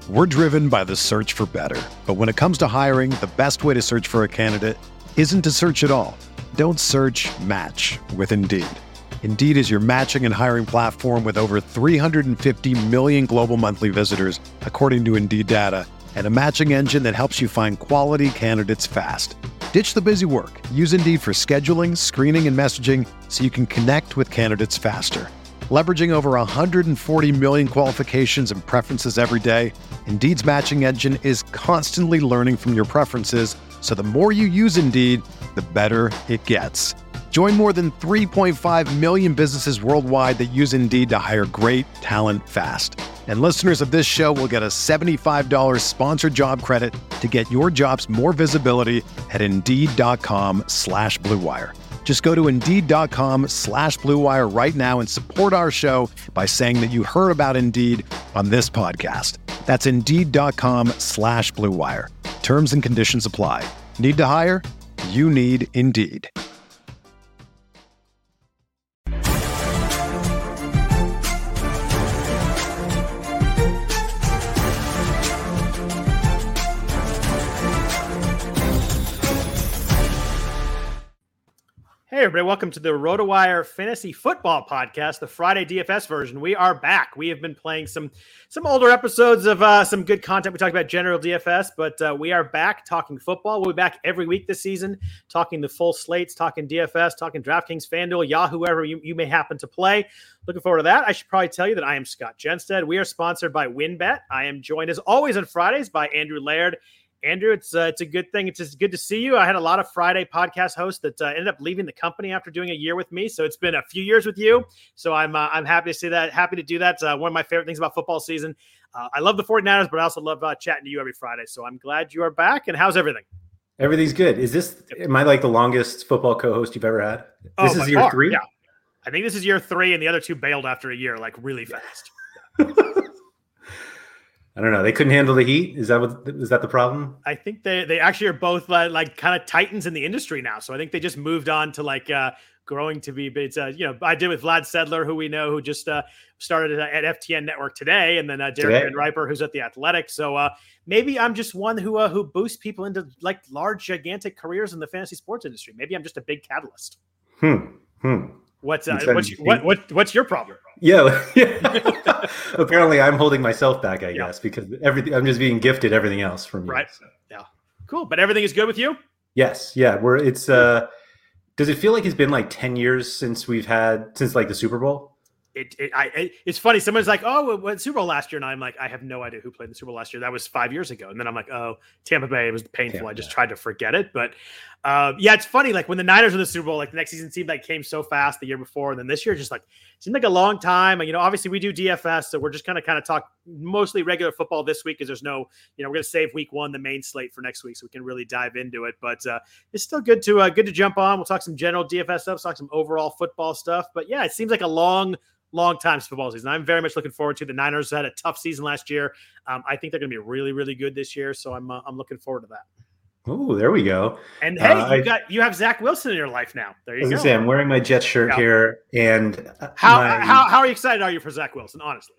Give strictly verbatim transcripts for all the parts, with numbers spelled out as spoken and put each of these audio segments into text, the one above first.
We're driven by the search for better. But when it comes to hiring, the best way to search for a candidate isn't to search at all. Don't search, match with Indeed. Indeed is your matching and hiring platform with over three hundred fifty million global monthly visitors, according to Indeed data, and a matching engine that helps you find quality candidates fast. Ditch the busy work. Use Indeed for scheduling, screening, and messaging so you can connect with candidates faster. Leveraging over one hundred forty million qualifications and preferences every day, Indeed's matching engine is constantly learning from your preferences, so the more you use Indeed, the better it gets. Join more than three point five million businesses worldwide that use Indeed to hire great talent fast. And listeners of this show will get a seventy-five dollars sponsored job credit to get your jobs more visibility at Indeed.com slash Blue Wire. Just go to Indeed.com slash Blue Wire right now and support our show by saying that you heard about Indeed on this podcast. That's Indeed.com slash Blue Wire. Terms and conditions apply. Need to hire? You need Indeed. Hey everybody, welcome to the RotoWire Fantasy Football Podcast, the Friday D F S version. We are back. We have been playing some some older episodes of uh, some good content. We talked about general D F S, but uh, we are back talking football. We'll be back every week this season, talking the full slates, talking D F S, talking DraftKings, FanDuel, Yahoo, whoever you, you may happen to play. Looking forward to that. I should probably tell you that I am Scott Genstead. We are sponsored by WynnBET. I am joined as always on Fridays by Andrew Laird. Andrew, it's uh, it's a good thing. It's just good to see you. I had a lot of Friday podcast hosts that uh, ended up leaving the company after doing a year with me. So it's been a few years with you. So I'm uh, I'm happy to see that. Happy to do that. Uh, one of my favorite things about football season. Uh, I love the 49ers, but I also love uh, chatting to you every Friday. So I'm glad you are back. And how's everything? Everything's good. Is this, am I like the longest football co-host you've ever had? This oh, is year far. three? Yeah. I think this is year three, and the other two bailed after a year, like really fast. I don't know. They couldn't handle the heat. Is that what? Is that the problem? I think they they actually are both like, like kind of titans in the industry now. So I think they just moved on to like uh, growing to be. It's uh, you know I did with Vlad Sedler, who we know, who just uh, started at F T N Network today, and then uh, Derek Van Riper, who's at the Athletic. So uh, maybe I'm just one who uh, who boosts people into like large, gigantic careers in the fantasy sports industry. Maybe I'm just a big catalyst. Hmm. Hmm. What's uh, what's what, what what's your problem? Yeah, yeah. Apparently, I'm holding myself back, I yeah. guess, because everything I'm just being gifted everything else from you. Right. So. Yeah. Cool. But everything is good with you? Yes. Yeah. We're. It's. Uh. Does it feel like it's been like ten years since we've had since like the Super Bowl? It, it, I, it, it's funny. Someone's like, "Oh, it went Super Bowl last year," and I'm like, "I have no idea who played the Super Bowl last year. That was five years ago." And then I'm like, "Oh, Tampa Bay." It was painful. Tampa, I just yeah. tried to forget it, but uh, yeah, it's funny. Like when the Niners were in the Super Bowl, like the next season seemed like came so fast the year before, and then this year just like seemed like a long time. And you know, obviously we do D F S, so we're just kind of kind of talk mostly regular football this week because there's no, you know, we're gonna save week one, the main slate for next week, so we can really dive into it. But uh, it's still good to uh, good to jump on. We'll talk some general D F S stuff, talk some overall football stuff. But yeah, it seems like a long. long time football season. I'm very much looking forward to. The Niners had a tough season last year. Um, I think they're going to be really, really good this year. So I'm uh, I'm looking forward to that. Oh, there we go. And hey, uh, you I, got you have Zach Wilson in your life now. There you go. Say, I'm wearing my Jets shirt yeah. here, and how my, how how excited are you for Zach Wilson? Honestly,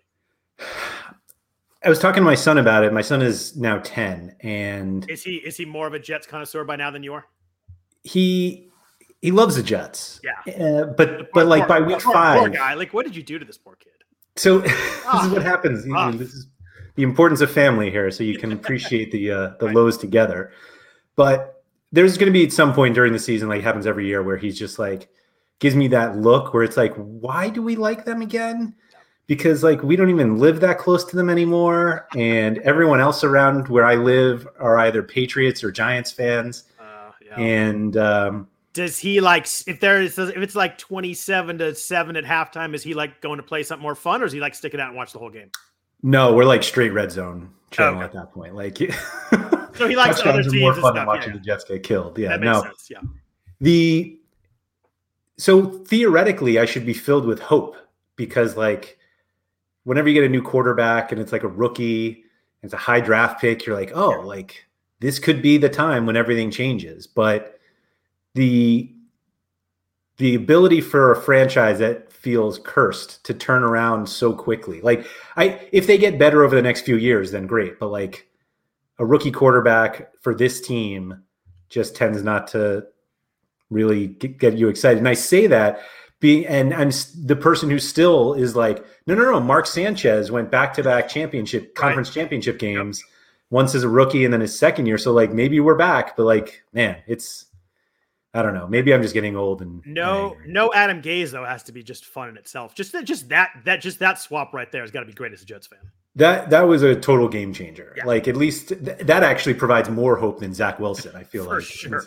I was talking to my son about it. My son is now ten, and is he is he more of a Jets connoisseur by now than you are? He. He loves the Jets. Yeah. Uh, but but like poor, by week poor, five. Poor guy. Like, what did you do to this poor kid? So this oh. is what happens. Oh. This is the importance of family here, so you can appreciate the uh, the right. lows together. But there's going to be at some point during the season, like it happens every year, where he's just like, gives me that look where it's like, why do we like them again? Because like we don't even live that close to them anymore. And everyone else around where I live are either Patriots or Giants fans. Uh, yeah. And um does he like if there is if it's like twenty-seven to seven at halftime, is he like going to play something more fun, or is he like sticking out and watch the whole game? No, we're like straight red zone channel okay. at that point. Like so he likes other teams more and fun stuff. than watching yeah, the Jets get killed. Yeah, that makes no. sense. Yeah. The so theoretically I should be filled with hope because like whenever you get a new quarterback and it's like a rookie, it's a high draft pick, you're like, oh, like this could be the time when everything changes. But the the ability for a franchise that feels cursed to turn around so quickly. Like I, if they get better over the next few years, then great. But like a rookie quarterback for this team just tends not to really get, get you excited. And I say that being, and I'm the person who still is like, no, no, no. Mark Sanchez went back to back championship conference right. championship games, yep. once as a rookie and then his second year. So like maybe we're back, but like, man, it's, I don't know. Maybe I'm just getting old and no, and no Adam Gase though has to be just fun in itself. Just that, just that, that, just that swap right there has got to be great as a Jets fan. That that was a total game changer. Yeah. Like at least th- that actually provides more hope than Zach Wilson. I feel For like sure.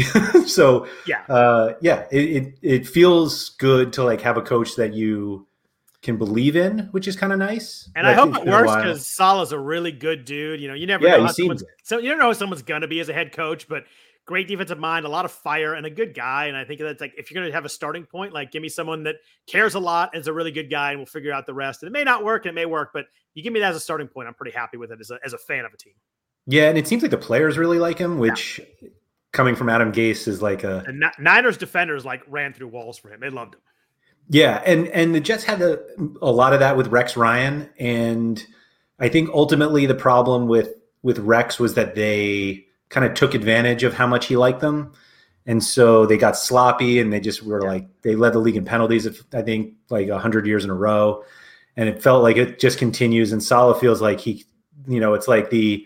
so yeah, uh, yeah, it, it it feels good to like have a coach that you can believe in, which is kind of nice. And I hope it works because Salah's a really good dude. You know, you never yeah, know he how seems someone's, so you don't know how someone's gonna be as a head coach, but great defensive mind, a lot of fire, and a good guy. And I think that's like if you're gonna have a starting point, like give me someone that cares a lot and is a really good guy, and we'll figure out the rest. And it may not work, and it may work, but you give me that as a starting point, I'm pretty happy with it as a as a fan of a team. Yeah, and it seems like the players really like him, which. Yeah. Coming from Adam Gase is like a and Niners defenders like ran through walls for him. They loved him. Yeah, and and the Jets had a, a lot of that with Rex Ryan, and I think ultimately the problem with with Rex was that they kind of took advantage of how much he liked them, and so they got sloppy and they just were yeah. like they led the league in penalties. I think like a hundred years in a row, and it felt like it just continues. And Saleh feels like he, you know, it's like the.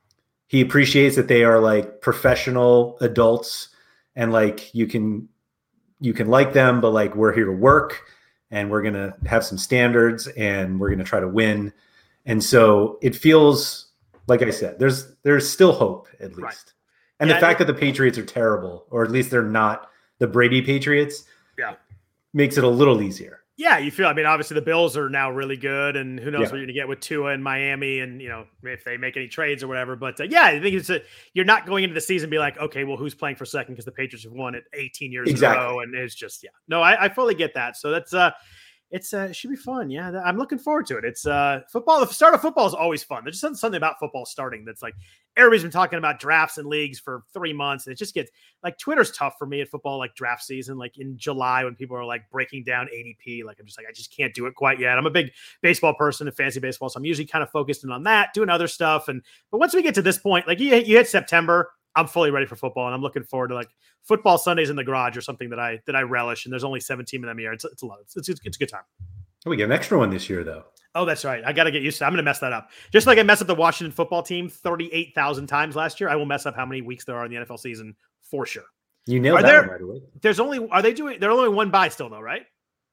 He appreciates that they are like professional adults and like you can you can like them, but like we're here to work and we're going to have some standards and we're going to try to win. And so it feels, like I said, there's there's still hope at least. Right. And yeah, the fact it, that the Patriots are terrible, or at least they're not the Brady Patriots, yeah, makes it a little easier. Yeah, you feel, I mean, obviously the Bills are now really good, and who knows yeah. what you're going to get with Tua in Miami and, you know, if they make any trades or whatever. But uh, yeah, I think it's a, you're not going into the season and be like, okay, well, who's playing for second because the Patriots have won it eighteen years exactly. in a row. And it's just, yeah. No, I, I fully get that. So that's, uh, it's, uh, it should be fun. Yeah, I'm looking forward to it. It's uh, football. The start of football is always fun. There's just something about football starting that's like, everybody's been talking about drafts and leagues for three months. And it just gets like Twitter's tough for me at football, like draft season, like in July when people are like breaking down A D P. Like I'm just like, I just can't do it quite yet. I'm a big baseball person and fantasy baseball. So I'm usually kind of focused in on that, doing other stuff. And, but once we get to this point, like you, you hit September, I'm fully ready for football. And I'm looking forward to like football Sundays in the garage or something that I, that I relish. And there's only seventeen of them a year. It's, it's a lot. It's, it's, it's a good time. Oh, we get an extra one this year, though. Oh, that's right. I got to get used to it. I'm going to mess that up. Just like I messed up the Washington football team thirty-eight thousand times last year, I will mess up how many weeks there are in the N F L season for sure. You nailed are that there, one right away. There's only, are they doing, they're only one bye still, though, right?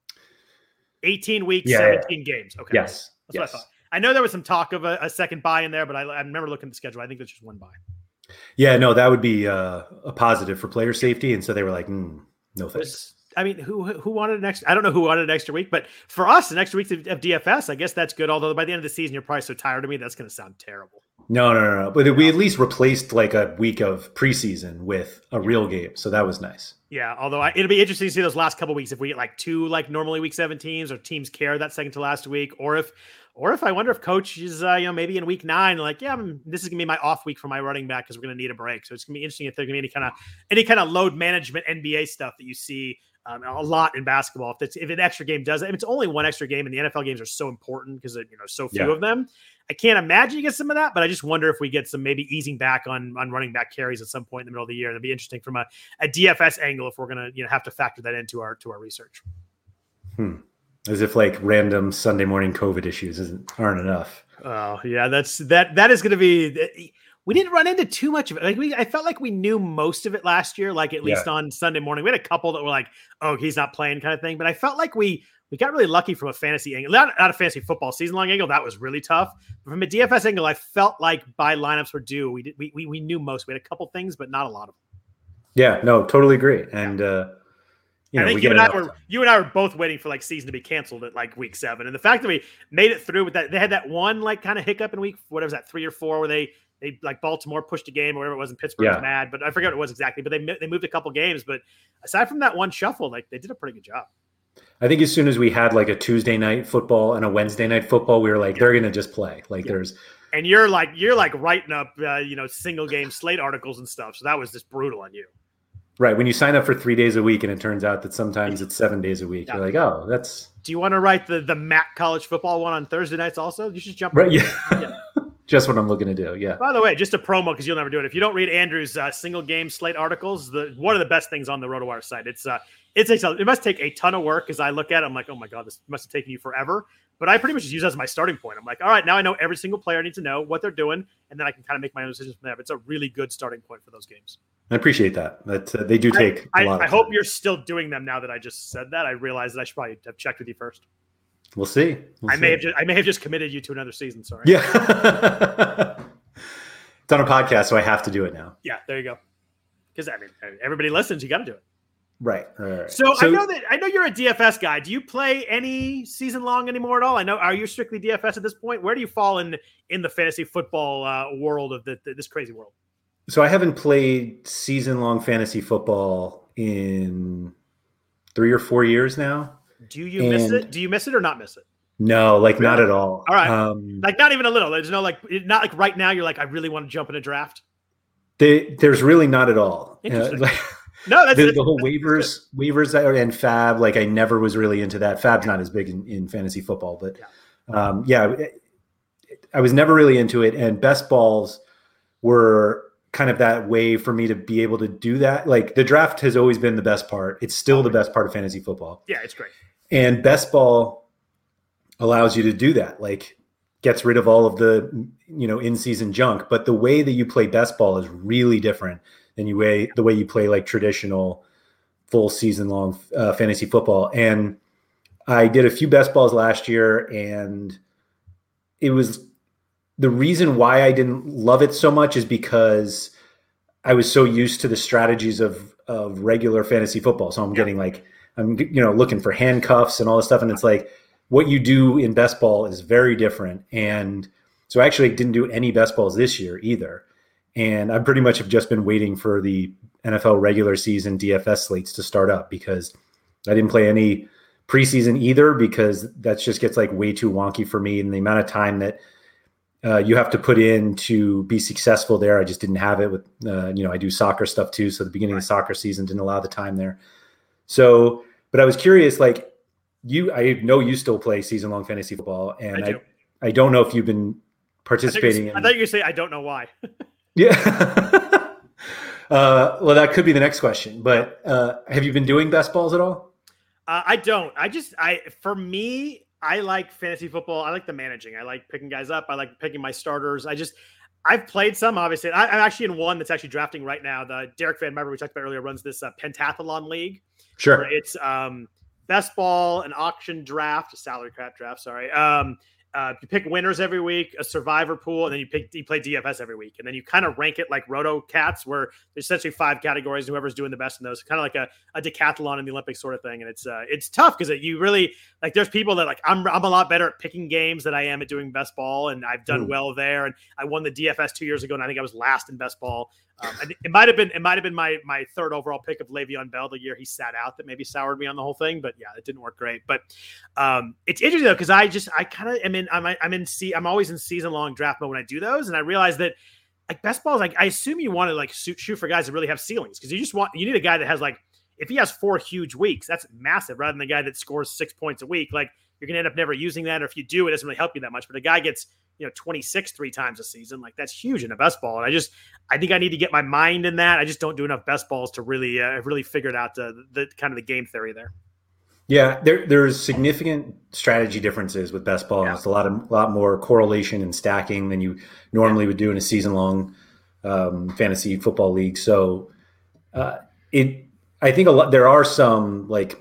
eighteen weeks, yeah, seventeen yeah. games. Okay. Yes. That's yes. what I thought. I know there was some talk of a, a second bye in there, but I, I remember looking at the schedule. I think there's just one bye. Yeah, no, that would be uh, a positive for player safety. And so they were like, mm, no thanks. I mean, who who wanted an extra? I don't know who wanted an extra week, but for us, an extra week of D F S, I guess that's good. Although by the end of the season, you're probably so tired of me, that's going to sound terrible. No, no, no, no. But we at least replaced like a week of preseason with a real game, so that was nice. Yeah, although I, it'll be interesting to see those last couple of weeks if we get like two like normally week seventeens or teams care that second to last week, or if or if I wonder if coach is uh, you know maybe in week nine like yeah I'm, this is gonna be my off week for my running back because we're gonna need a break. So it's gonna be interesting if there's gonna be any kind of any kind of load management N B A stuff that you see. Um, a lot in basketball. If it's if an extra game does it, if it's only one extra game, and the N F L games are so important because you know so few yeah. of them. I can't imagine you get some of that, but I just wonder if we get some maybe easing back on on running back carries at some point in the middle of the year. It'd be interesting from a, a D F S angle if we're gonna you know have to factor that into our to our research. Hmm. As if like random Sunday morning COVID issues isn't aren't enough. Oh yeah, that's that that is going to be. We didn't run into too much of it. Like we, I felt like we knew most of it last year. Like at least yeah. on Sunday morning, we had a couple that were like, "Oh, he's not playing," kind of thing. But I felt like we we got really lucky from a fantasy angle, not, not a fantasy football season long angle. That was really tough. But from a D F S angle, I felt like by lineups were due. We did we we, we knew most. We had a couple things, but not a lot of them. Yeah, no, totally agree. And uh, you know, I think we you and I enough. were you and I were both waiting for like season to be canceled at like week seven, and the fact that we made it through with that, they had that one like kind of hiccup in week whatever was that three or four where they. They like Baltimore pushed a game or whatever it was, and Pittsburgh yeah. was mad, but I forget what it was exactly. But they they moved a couple games. But aside from that one shuffle, like they did a pretty good job. I think as soon as we had like a Tuesday night football and a Wednesday night football, we were like, yeah. they're going to just play. Like yeah. there's, and you're like you're like writing up uh, you know single game slate articles and stuff. So that was just brutal on you. Right. When you sign up for three days a week and it turns out that sometimes it's seven days a week, yeah. You're like, oh, that's. Do you want to write the, the Mac college football one on Thursday nights also? You should jump right. Yeah. yeah. Just what I'm looking to do. Yeah. By the way, just a promo because you'll never do it. If you don't read Andrew's uh, single game slate articles, the one of the best things on the RotoWire site. It's uh, it takes a, it must take a ton of work. As I look at it, I'm like, oh my god, this must have taken you forever. But I pretty much just use it as my starting point. I'm like, all right, now I know every single player I need to know what they're doing, and then I can kind of make my own decisions from there. But it's a really good starting point for those games. I appreciate that. That uh, they do take I, a lot. I, I of hope time. You're still doing them now that I just said that. I realized that I should probably have checked with you first. We'll see. We'll I see. may have just, I may have just committed you to another season. Sorry. Yeah. It's on a podcast, so I have to do it now. Yeah, there you go. Because I mean, everybody listens. You got to do it. Right. Right, right. So, so I know that I know you're a D F S guy. Do you play any season long anymore at all? I know. Are you strictly D F S at this point? Where do you fall in in the fantasy football uh, world of the, the, this crazy world? So I haven't played season long fantasy football in three or four years now. Do you and miss it? Do you miss it or not miss it? No, like really? Not at all. All right. Um, like not even a little. There's no like not like right now. You're like I really want to jump in a draft. They, there's really not at all. Interesting. Uh, like, No, that's the, that's, the whole that's, waivers, that's waivers, and Fab. Like I never was really into that. Fab's not as big in, in fantasy football, but yeah, um, yeah it, it, I was never really into it. And best balls were kind of that way for me to be able to do that. Like the draft has always been the best part. It's still the best part of fantasy football. Yeah, it's great. And best ball allows you to do that. Like gets rid of all of the you know in season junk. But the way that you play best ball is really different than you way the way you play like traditional full season long uh, fantasy football. And I did a few best balls last year, and it was the reason why I didn't love it so much is because I was so used to the strategies of of regular fantasy football. So I'm yeah. getting like I'm you know looking for handcuffs and all this stuff, and it's like what you do in best ball is very different. And so I actually didn't do any best balls this year either. And I pretty much have just been waiting for the N F L regular season D F S slates to start up because I didn't play any preseason either because that just gets like way too wonky for me. And the amount of time that uh, you have to put in to be successful there, I just didn't have it with, uh, you know, I do soccer stuff too. So the beginning of the soccer season didn't allow the time there. So, but I was curious, like you, I know you still play season long fantasy football, and I, do. I, I don't know if you've been participating. I, in, thought you were saying I don't know why. Yeah. uh, well, that could be the next question. But uh, have you been doing best balls at all? Uh, I don't. I just, I for me, I like fantasy football. I like the managing. I like picking guys up. I like picking my starters. I just, I've played some, obviously. I, I'm actually in one that's actually drafting right now. The Derek Van Meyer we talked about earlier runs this uh, pentathlon league. Sure. It's um, best ball, an auction draft, a salary cap draft. Sorry. Um, Uh, you pick winners every week, a survivor pool, and then you pick you play D F S every week, and then you kind of rank it like Roto Cats, where there's essentially five categories. Whoever's doing the best in those, kind of like a, a decathlon in the Olympics sort of thing. And it's uh, it's tough because you really like. There's people that like I'm I'm a lot better at picking games than I am at doing best ball, and I've done mm. well there. And I won the D F S two years ago, and I think I was last in best ball. Um, and it might have been it might have been my my third overall pick of Le'Veon Bell the year he sat out that maybe soured me on the whole thing. But yeah, it didn't work great. But um, it's interesting though because I just I kind of am in I'm I'm in see I'm always in season long draft mode when I do those, and I realize that like best balls like I assume you want to like shoot, shoot for guys that really have ceilings because you just want you need a guy that has like if he has four huge weeks that's massive rather than the guy that scores six points a week. Like you're gonna end up never using that, or if you do, it doesn't really help you that much. But a guy gets you know, twenty-six three times a season. Like that's huge in a best ball. And I just, I think I need to get my mind in that. I just don't do enough best balls to really, uh, really figured out the, the kind of the game theory there. Yeah. There, there's significant strategy differences with best ball. Yeah. It's a lot of, a lot more correlation and stacking than you normally yeah. would do in a season long um, fantasy football league. So uh, it, I think a lot, there are some like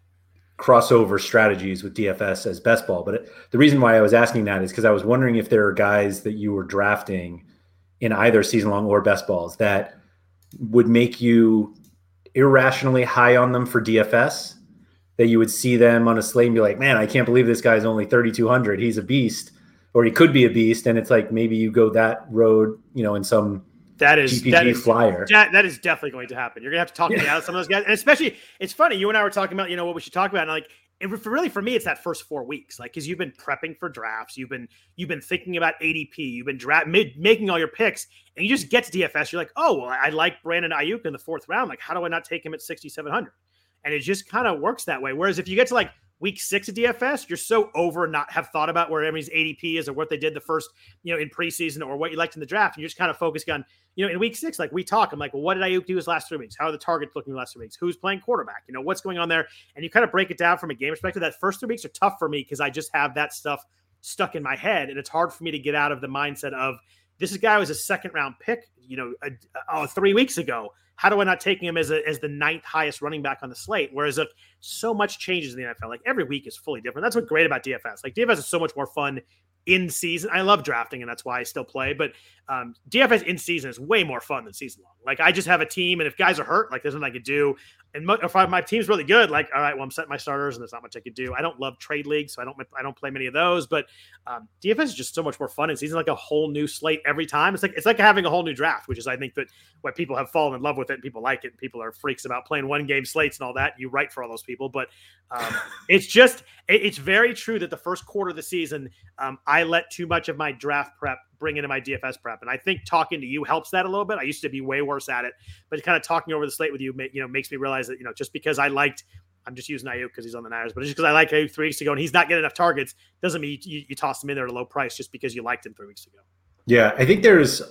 crossover strategies with D F S as best ball. But it, the reason why I was asking that is because I was wondering if there are guys that you were drafting in either season long or best balls that would make you irrationally high on them for D F S, that you would see them on a slate and be like, man, I can't believe this guy's only thirty-two hundred. He's a beast, or he could be a beast. And it's like, maybe you go that road, you know, in some That is G P G that is, flyer. That, that is definitely going to happen. You're gonna have to talk me out of some of those guys. And especially, it's funny. You and I were talking about, you know, what we should talk about. And like, And for really, for me, it's that first four weeks, like, because you've been prepping for drafts, you've been you've been thinking about A D P, you've been draft mid, making all your picks, and you just get to D F S. You're like, oh, well, I like Brandon Ayuk in the fourth round. Like, how do I not take him at sixty-seven hundred? And it just kind of works that way. Whereas if you get to like week six of D F S, you're so over not have thought about where everybody's A D P is or what they did the first, you know, in preseason or what you liked in the draft. And you're just kind of focusing on, you know, in week six, like we talk, I'm like, well, what did Ayuk do his last three weeks? How are the targets looking the last three weeks? Who's playing quarterback? You know, what's going on there? And you kind of break it down from a game perspective. That first three weeks are tough for me because I just have that stuff stuck in my head. And it's hard for me to get out of the mindset of this guy was a second round pick, you know, a, a, three weeks ago. How do I not take him as a, as the ninth highest running back on the slate? Whereas if so much changes in the N F L, like every week is fully different. That's what's great about D F S. Like D F S is so much more fun in season. I love drafting and that's why I still play, but um, D F S in season is way more fun than season long. Like I just have a team and if guys are hurt, like there's nothing I could do. And mo- if I, my team's really good, like, all right, well, I'm setting my starters and there's not much I could do. I don't love trade leagues, so I don't, I don't play many of those, but um, D F S is just so much more fun in season, like a whole new slate every time. It's like, it's like having a whole new draft, which is, I think that why people have fallen in love with it and people like it. And people are freaks about playing one game slates and all that. You write for all those people, but um, it's just, it, it's very true that the first quarter of the season, um, I let too much of my draft prep bring into my D F S prep. And I think talking to you helps that a little bit. I used to be way worse at it, but kind of talking over the slate with you, you know, makes me realize that, you know, just because I liked, I'm just using Ayuk because he's on the Niners, but just because I like Ayuk three weeks ago and he's not getting enough targets doesn't mean you, you, you toss him in there at a low price just because you liked him three weeks ago. Yeah. I think there's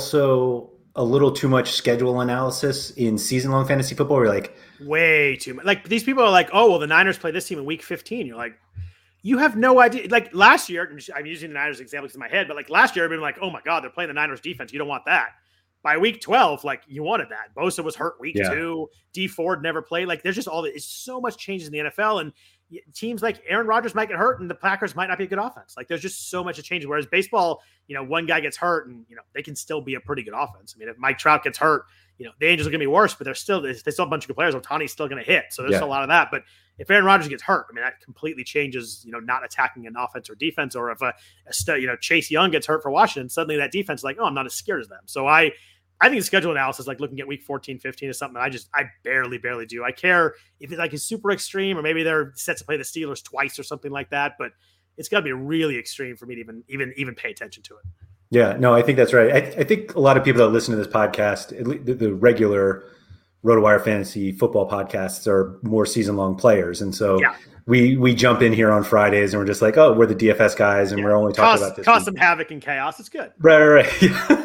also a little too much schedule analysis in season long fantasy football. Where like way too much. Like these people are like, oh, well, the Niners play this team in week fifteen. You're like, you have no idea. Like last year, I'm using the Niners example in my head, but like last year, I've been like, oh my God, they're playing the Niners defense. You don't want that. By week twelve, like you wanted that. Bosa was hurt week yeah. two. D Ford never played. Like there's just all this, so much changes in the N F L, and teams like Aaron Rodgers might get hurt, and the Packers might not be a good offense. Like there's just so much of change. Whereas baseball, you know, one guy gets hurt, and you know they can still be a pretty good offense. I mean, if Mike Trout gets hurt, you know the Angels are going to be worse, but they're still they still have a bunch of good players. Otani's still going to hit, so there's yeah. a lot of that. But if Aaron Rodgers gets hurt, I mean that completely changes, you know, not attacking an offense or defense. Or if a, a you know Chase Young gets hurt for Washington, suddenly that defense is like, oh, I'm not as scared as them. So I. I think schedule analysis, like looking at week fourteen, fifteen is something I just, I barely, barely do. I care if it like is super extreme or maybe they're set to play the Steelers twice or something like that, but it's got to be really extreme for me to even, even, even pay attention to it. Yeah, no, I think that's right. I, I think a lot of people that listen to this podcast, the, the regular RotoWire fantasy football podcasts are more season long players. And so yeah. we, we jump in here on Fridays and we're just like, oh, we're the D F S guys. And yeah. we're only talking cause, about this. Cause some havoc and chaos. It's good. Right, right, right.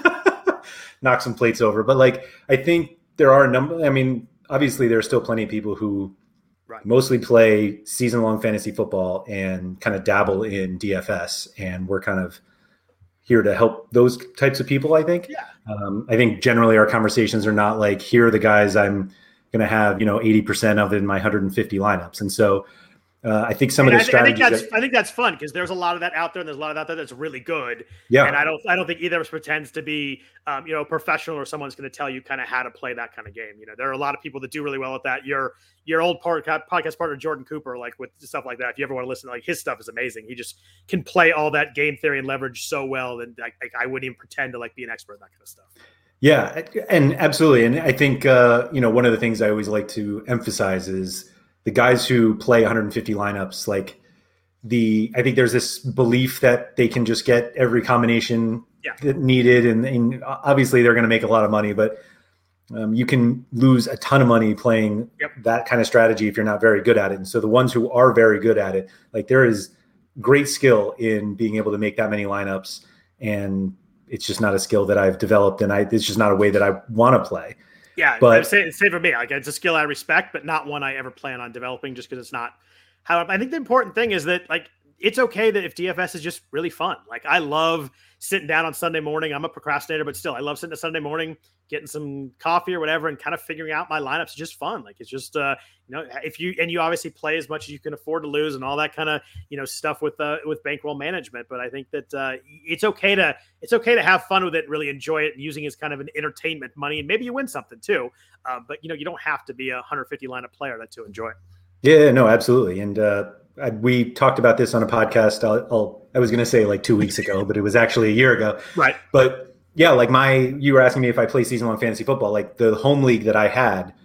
Knock some plates over. But like, I think there are a number, I mean, obviously there are still plenty of people who right. mostly play season long fantasy football and kind of dabble in D F S. And we're kind of here to help those types of people, I think. Yeah. Um, I think generally our conversations are not like, here are the guys I'm going to have, you know, eighty percent of in my one hundred fifty lineups. And so Uh, I think some and of the I, strategies. I think, that's, that, I think that's fun because there's a lot of that out there, and there's a lot of that out there that's really good. Yeah, and I don't, I don't think either of us pretends to be, um, you know, a professional or someone's going to tell you kind of how to play that kind of game. You know, there are a lot of people that do really well at that. Your, your old part, podcast partner Jordan Cooper, like with stuff like that. If you ever want to listen, like his stuff is amazing. He just can play all that game theory and leverage so well that like, I wouldn't even pretend to like be an expert in that kind of stuff. Yeah, and absolutely, and I think uh, you know one of the things I always like to emphasize is the guys who play one hundred fifty lineups, like the, I think there's this belief that they can just get every combination yeah. needed. And, and obviously they're going to make a lot of money, but um, you can lose a ton of money playing yep. that kind of strategy if you're not very good at it. And so the ones who are very good at it, like there is great skill in being able to make that many lineups. And it's just not a skill that I've developed. And I, it's just not a way that I want to play. Yeah, but same, same for me. Like it's a skill I respect, but not one I ever plan on developing just because it's not how I think the important thing is that like it's okay that if D F S is just really fun. Like I love sitting down on Sunday morning. I'm a procrastinator, but still I love sitting on Sunday morning, getting some coffee or whatever and kind of figuring out my lineups. It's just fun. Like it's just, uh, you know, if you, and you obviously play as much as you can afford to lose and all that kind of, you know, stuff with, uh, with bankroll management. But I think that uh, it's okay to, it's okay to have fun with it, really enjoy it and using it as kind of an entertainment money. And maybe you win something too. Uh, but you know, you don't have to be a one hundred fifty lineup player that to enjoy it. Yeah, no, absolutely. And uh, I, we talked about this on a podcast. I'll, I'll, I was going to say like two weeks ago, but it was actually a year ago. Right. But yeah, like my, you were asking me if I play season long fantasy football, like the home league that I had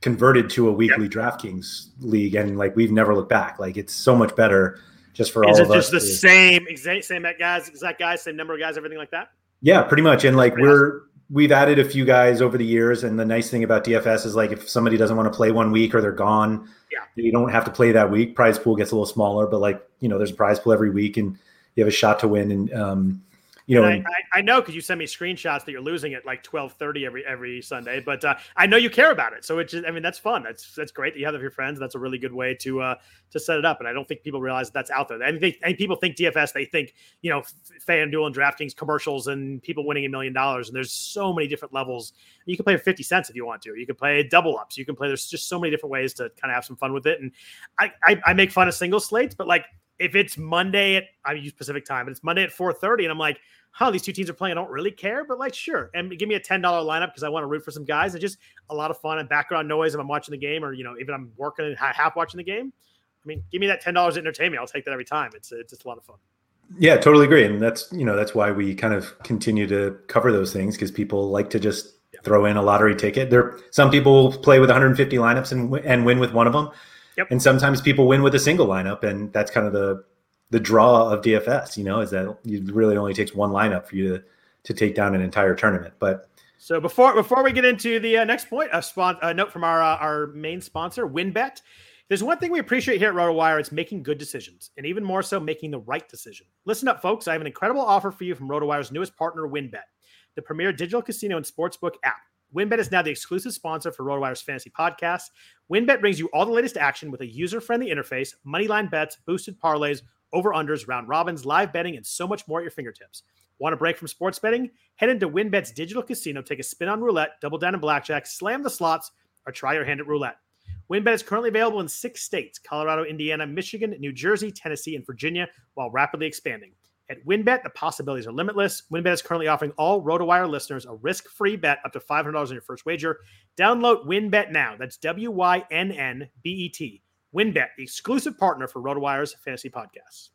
converted to a weekly yep. DraftKings league, and like we've never looked back. Like it's so much better just for Is all it of just us. the to, same exact same guys, exact guys, same number of guys, everything like that? Yeah, pretty much. And like pretty we're awesome. we've added a few guys over the years, and the nice thing about D F S is like if somebody doesn't want to play one week or they're gone, yeah, you don't have to play that week. Prize pool gets a little smaller, but like you know, there's a prize pool every week, and you have a shot to win. And um, you know, I, I, I know because you send me screenshots that you're losing at like twelve thirty every every Sunday, but uh, I know you care about it. So it's just, I mean, that's fun. That's that's great that you have that with your friends. That's a really good way to uh, to set it up. And I don't think people realize that that's out there. And, they, and people think D F S, they think, you know, FanDuel and DraftKings commercials and people winning a million dollars. And there's so many different levels. You can play for fifty cents if you want to. You can play double ups. You can play. There's just so many different ways to kind of have some fun with it. And I, I, I make fun of single slates, but like if it's Monday at, I use Pacific time, but it's Monday at four thirty and I'm like, huh, these two teams are playing. I don't really care, but like, sure. And give me a ten dollars lineup because I want to root for some guys. It's just a lot of fun and background noise if I'm watching the game or, you know, even I'm working and half watching the game. I mean, give me that ten dollars to entertain me. I'll take that every time. It's, it's just a lot of fun. Yeah, totally agree. And that's, you know, that's why we kind of continue to cover those things because people like to just yeah. throw in a lottery ticket. There, some people play with one hundred fifty lineups and, and win with one of them. Yep. And sometimes people win with a single lineup. And that's kind of the, the draw of D F S, you know, is that it really only takes one lineup for you to, to take down an entire tournament. But so before before we get into the uh, next point, a, spon- a note from our uh, our main sponsor, WynnBET. There's one thing we appreciate here at RotoWire. It's making good decisions, and even more so, making the right decision. Listen up, folks. I have an incredible offer for you from RotoWire's newest partner, WynnBET, the premier digital casino and sportsbook app. WynnBET is now the exclusive sponsor for RotoWire's fantasy podcast. WynnBET brings you all the latest action with a user-friendly interface, moneyline bets, boosted parlays, over-unders, round robins, live betting, and so much more at your fingertips. Want a break from sports betting? Head into WynnBET's digital casino, take a spin on roulette, double down in blackjack, slam the slots, or try your hand at roulette. WynnBET is currently available in six states: Colorado, Indiana, Michigan, New Jersey, Tennessee, and Virginia, while rapidly expanding. At WynnBET, the possibilities are limitless. WynnBET is currently offering all RotoWire listeners a risk-free bet up to five hundred dollars on your first wager. Download WynnBET now. That's W Y N N B E T. WynnBET, the exclusive partner for RotoWire's fantasy podcasts.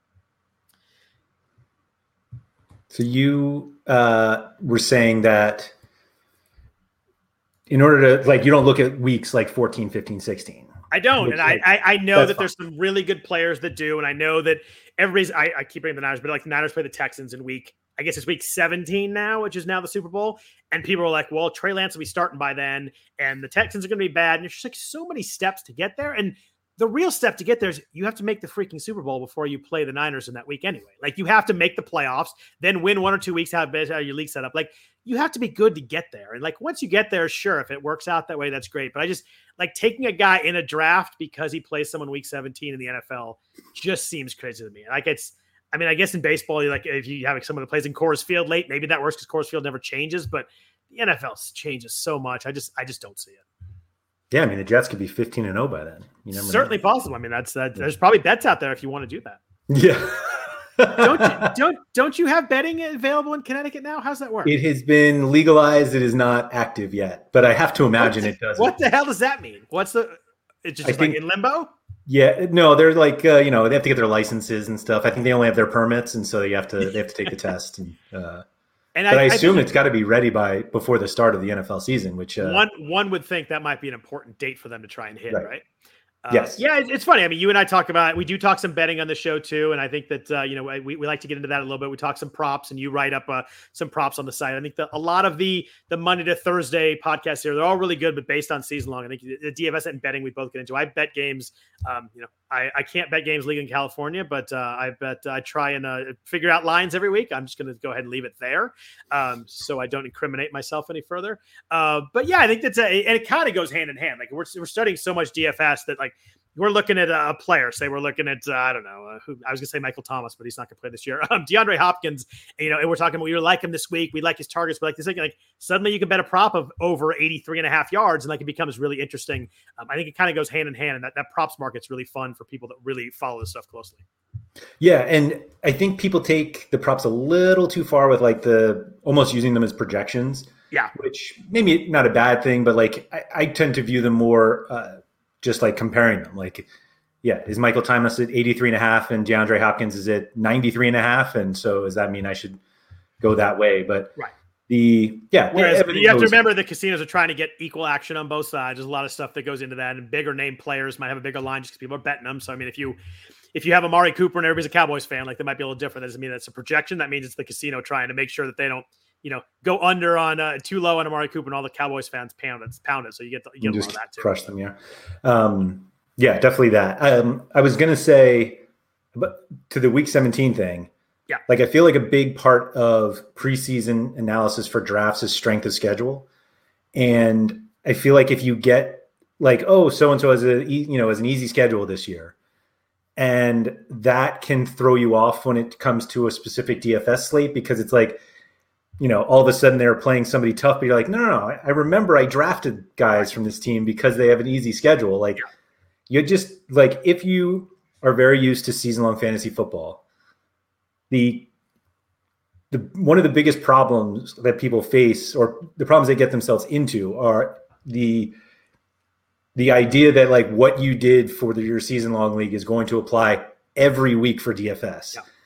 So you uh, were saying that in order to, like, you don't look at weeks like fourteen, fifteen, sixteen. I don't. And like, I, I know that fine. There's some really good players that do. And I know that everybody's, I, I keep bringing the Niners, but like the Niners play the Texans in week, I guess it's week seventeen now, which is now the Super Bowl. And people are like, well, Trey Lance will be starting by then. And the Texans are going to be bad. And there's just like so many steps to get there. And the real step to get there is you have to make the freaking Super Bowl before you play the Niners in that week anyway. Like you have to make the playoffs, then win one or two weeks, have your league set up. Like you have to be good to get there. And like once you get there, sure, if it works out that way, that's great. But I just like taking a guy in a draft because he plays someone week seventeen in the N F L just seems crazy to me. Like it's, I mean, I guess in baseball, you like if you have like someone who plays in Coors Field late, maybe that works because Coors Field never changes. But the N F L changes so much. I just, I just don't see it. Yeah, I mean the Jets could be fifteen and oh by then. You never Certainly know. possible. I mean, that's that. There's probably bets out there if you want to do that. Yeah. don't you, don't don't you have betting available in Connecticut now? How's that work? It has been legalized. It is not active yet, but I have to imagine it does. What the hell does that mean? What's the? It's just, just think, like in limbo. Yeah, no, they're like uh, you know they have to get their licenses and stuff. I think they only have their permits, and so you have to they have to take the test. And, uh, and but I, I assume I it's got to be ready by before the start of the N F L season. Which uh, one one would think that might be an important date for them to try and hit, right? right? Uh, yes. Yeah, it's funny. I mean, you and I talk about, we do talk some betting on the show too. And I think that, uh, you know, we, we like to get into that a little bit. We talk some props and you write up uh, some props on the site. I think that a lot of the, the Monday to Thursday podcasts here, they're all really good, but based on season long. I think the D F S and betting we both get into. I bet games, um, you know, I, I can't bet games league in California, but uh, I bet I try and uh, figure out lines every week. I'm just going to go ahead and leave it there um, so I don't incriminate myself any further. Uh, but yeah, I think that's, a, and it kind of goes hand in hand. Like we're, we're studying so much D F S that like, we're looking at a player. Say we're looking at, uh, I don't know, uh, who I was going to say Michael Thomas, but he's not going to play this year. Um, DeAndre Hopkins, you know, and we're talking about, we like him this week. We like his targets. We like this thing. Like suddenly you can bet a prop of over eighty-three and a half yards. And like it becomes really interesting. Um, I think it kind of goes hand in hand. And that, that props market's really fun for people that really follow this stuff closely. Yeah. And I think people take the props a little too far with like the almost using them as projections. Yeah. Which maybe not a bad thing, but like I, I tend to view them more, uh, just like comparing them, like, yeah, is Michael Thomas at eighty-three and a half and DeAndre Hopkins is at ninety-three and a half. And so does that mean I should go that way? But right. The yeah. Whereas everything you have to goes- remember the casinos are trying to get equal action on both sides. There's a lot of stuff that goes into that, and bigger name players might have a bigger line just because people are betting them. So I mean, if you if you have Amari Cooper and everybody's a Cowboys fan, like that might be a little different. That doesn't mean that's a projection. That means it's the casino trying to make sure that they don't, you know, go under on uh, too low on Amari Cooper and all the Cowboys fans pound it, pound it. So you get the, you get a lot of that too. Crush them, yeah, um, yeah, definitely that. Um, I was gonna say, but to the Week seventeen thing. Yeah. Like I feel like a big part of preseason analysis for drafts is strength of schedule. And I feel like if you get like, oh, so-and-so has a, you know, has an easy schedule this year, and that can throw you off when it comes to a specific D F S slate, because it's like, you know, all of a sudden they're playing somebody tough, but you're like, no, no, no. I remember I drafted guys from this team because they have an easy schedule. Like yeah. you just like, if you are very used to season-long fantasy football, The, the one of the biggest problems that people face, or the problems they get themselves into, are the the idea that like what you did for the, your season long league is going to apply every week for D F S. Yeah.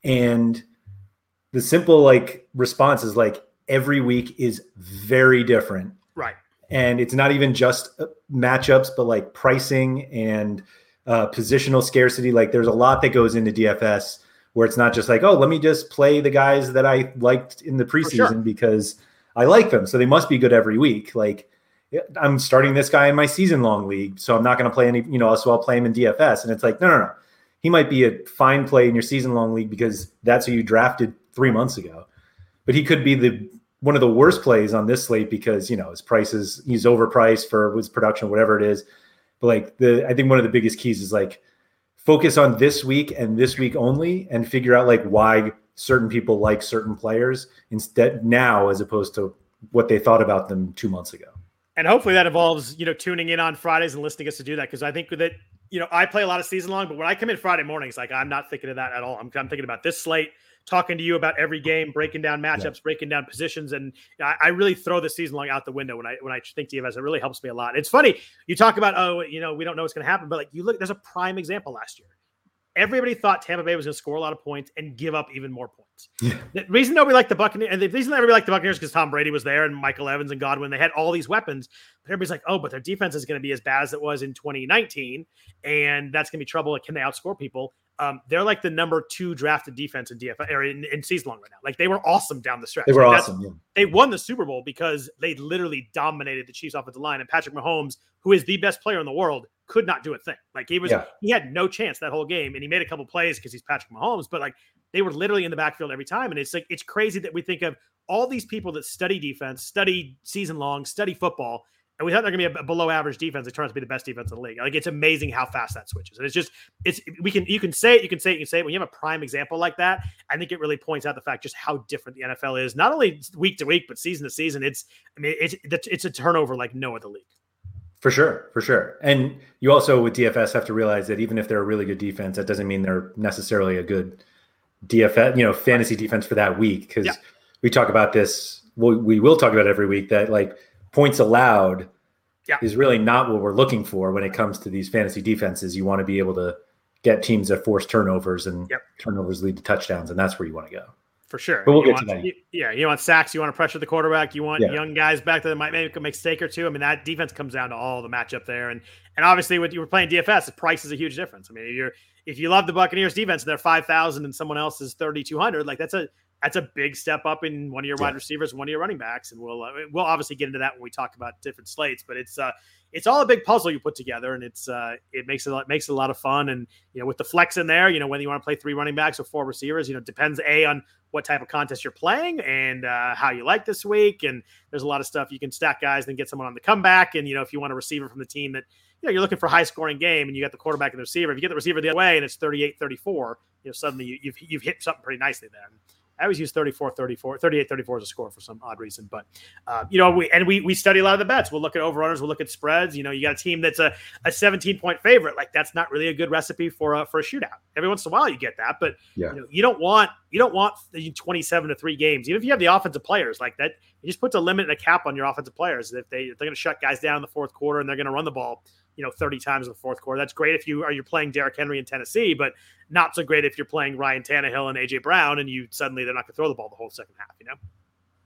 And the simple like response is like every week is very different. Right. And it's not even just matchups, but like pricing and uh, positional scarcity. Like there's a lot that goes into D F S, where it's not just like, oh, let me just play the guys that I liked in the preseason sure. because I like them, so they must be good every week. Like I'm starting this guy in my season long league, so I'm not going to play any, you know, so I'll play him in D F S. And it's like, no, no, no. He might be a fine play in your season long league because that's who you drafted three months ago. But he could be the one of the worst plays on this slate because, you know, his price is, he's overpriced for his production, whatever it is. But like the, I think one of the biggest keys is like, focus on this week and this week only, and figure out like why certain people like certain players instead now, as opposed to what they thought about them two months ago. And hopefully that involves, you know, tuning in on Fridays and listening to us to do that. Cause I think that, you know, I play a lot of season long, but when I come in Friday mornings, like I'm not thinking of that at all. I'm, I'm thinking about this slate, talking to you about every game, breaking down matchups, yeah. breaking down positions. And I, I really throw the season long out the window when I, when I think D F S, it really helps me a lot. It's funny. You talk about, oh, you know, we don't know what's going to happen, but like you look, there's a prime example last year. Everybody thought Tampa Bay was going to score a lot of points and give up even more points. Yeah. The reason nobody liked the Buccaneers, and the reason everybody liked the Buccaneers, because Tom Brady was there and Michael Evans and Godwin, they had all these weapons. But everybody's like, oh, but their defense is going to be as bad as it was in twenty nineteen, and that's going to be trouble. Can they outscore people? Um, they're like the number two drafted defense in D F S or in, in season long right now. Like they were awesome down the stretch. They were like awesome. Yeah. They won the Super Bowl because they literally dominated the Chiefs offensive line, and Patrick Mahomes, who is the best player in the world, could not do a thing. Like he was, yeah. he had no chance that whole game, and he made a couple plays because he's Patrick Mahomes, but like they were literally in the backfield every time. And it's like, it's crazy that we think of all these people that study defense, study season long, study football, and we thought they're going to be a below average defense. It turns out to be the best defense in the league. Like it's amazing how fast that switches. And it's just, it's, we can, you can say it, you can say it, you can say it. When you have a prime example like that, I think it really points out the fact just how different the N F L is, not only week to week, but season to season. It's, I mean, it's, it's a turnover like no other league. For sure. For sure. And you also with D F S have to realize that even if they're a really good defense, that doesn't mean they're necessarily a good D F S, you know, fantasy defense for that week. Cause yeah. we talk about this, we, we will talk about it every week, that like points allowed yeah. is really not what we're looking for when it comes to these fantasy defenses. You want to be able to get teams that force turnovers, and yep. turnovers lead to touchdowns. And that's where you want to go. For sure. But we'll you get want, to that. You, yeah, you want sacks. You want to pressure the quarterback. You want yeah. young guys back that might make a mistake or two. I mean, that defense comes down to all the matchup there. And and obviously, when you were playing D F S, the price is a huge difference. I mean, if you're if you love the Buccaneers defense and they're five thousand and someone else is thirty-two hundred, like that's a that's a big step up in one of your yeah. wide receivers, one of your running backs. And we'll uh, we'll obviously get into that when we talk about different slates. But it's uh it's all a big puzzle you put together, and it's uh it makes it makes it a lot of fun. And you know, with the flex in there, you know, whether you want to play three running backs or four receivers, you know, depends a on what type of contest you're playing and uh, how you like this week. And there's a lot of stuff you can stack guys, then get someone on the comeback. And, you know, if you want a receiver from the team that, you know, you're looking for a high scoring game and you got the quarterback and the receiver, if you get the receiver the other way and it's thirty-eight thirty-four, you know, suddenly you, you've, you've hit something pretty nicely there. I always use thirty-four thirty-four, thirty-eight thirty-four as a score for some odd reason. But, uh, you know, we and we we study a lot of the bets. We'll look at over-runners. We'll look at spreads. You know, you got a team that's a, a seventeen-point favorite. Like, that's not really a good recipe for a, for a shootout. Every once in a while you get that. But, yeah. you know, you don't want you don't want twenty-seven to three games. Even if you have the offensive players like that, it just puts a limit and a cap on your offensive players. If, they, if they're going to shut guys down in the fourth quarter and they're going to run the ball, you know, thirty times in the fourth quarter. That's great if you are you're playing Derrick Henry in Tennessee, but not so great if you're playing Ryan Tannehill and A J Brown and you suddenly they're not going to throw the ball the whole second half, you know?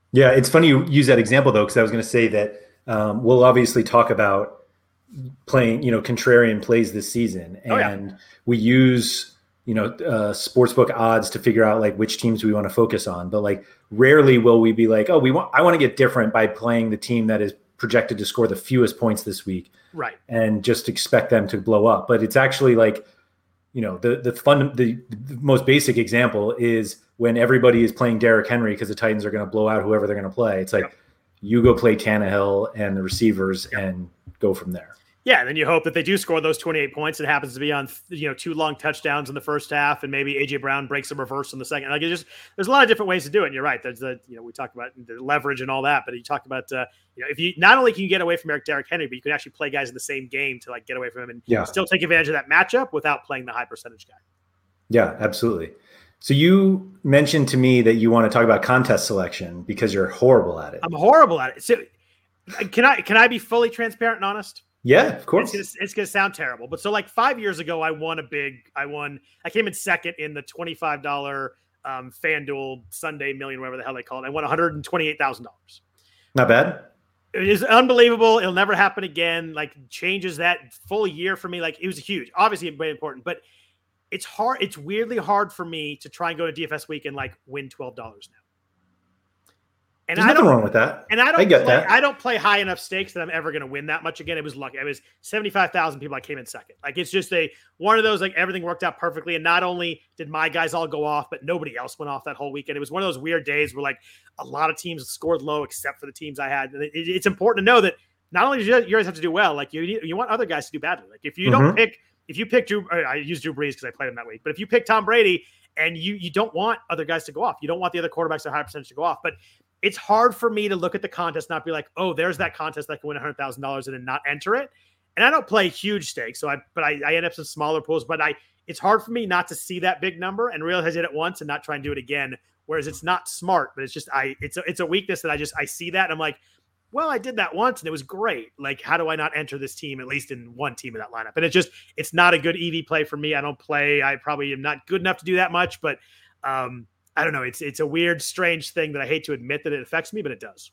Yeah, it's funny you use that example though, because I was going to say that um, we'll obviously talk about playing, you know, contrarian plays this season, and oh, yeah. we use, you know, uh, sportsbook odds to figure out like which teams we want to focus on. But like rarely will we be like, oh, we want, I want to get different by playing the team that is projected to score the fewest points this week, right? And just expect them to blow up. But it's actually like, you know, the the fun, the, the most basic example is when everybody is playing Derrick Henry because the Titans are going to blow out whoever they're going to play. It's like yep. you go play Tannehill and the receivers yep. and go from there. Yeah, and then you hope that they do score those twenty-eight points. It happens to be on, you know, two long touchdowns in the first half, and maybe A J Brown breaks a reverse in the second. Like, it just, there's a lot of different ways to do it. And you're right. There's the, you know, we talked about the leverage and all that, but you talked about, uh, you know, if you not only can you get away from Eric Derrick Henry, but you can actually play guys in the same game to like get away from him and yeah. still take advantage of that matchup without playing the high percentage guy. Yeah, absolutely. So you mentioned to me that you want to talk about contest selection because you're horrible at it. I'm horrible at it. So can I can I be fully transparent and honest? Yeah, of course. It's gonna, it's gonna sound terrible, but so like five years ago, I won a big. I won. I came in second in the twenty-five dollar um, FanDuel Sunday Million, whatever the hell they call it. I won one hundred and twenty-eight thousand dollars. Not bad. It is unbelievable. It'll never happen again. Like changes that full year for me. Like it was huge. Obviously, very important, but it's hard. It's weirdly hard for me to try and go to D F S week and like win twelve dollars now. And There's I nothing don't, wrong with that. And I don't I get play, that. I don't play high enough stakes that I'm ever going to win that much again. It was lucky. It was seventy-five thousand people. I came in second. Like it's just a one of those, like everything worked out perfectly. And not only did my guys all go off, but nobody else went off that whole weekend. It was one of those weird days where like a lot of teams scored low except for the teams I had. And it, it's important to know that not only do you guys have to do well, like you you want other guys to do badly. Like if you mm-hmm. don't pick, if you pick Drew, I use Drew Brees because I played him that week. But if you pick Tom Brady and you you don't want other guys to go off, you don't want the other quarterbacks at a high percentage to go off. But it's hard for me to look at the contest, not be like, oh, there's that contest that can win one hundred thousand dollars and then not enter it. And I don't play huge stakes, so I but I, I end up some smaller pools. But I it's hard for me not to see that big number and realize I did it once and not try and do it again. Whereas it's not smart, but it's just I it's a, it's a weakness that I just I see that and I'm like, well, I did that once and it was great. Like, how do I not enter this team at least in one team in that lineup? And it's just it's not a good E V play for me. I don't play. I probably am not good enough to do that much, but um. I don't know. It's it's a weird, strange thing that I hate to admit that it affects me, but it does.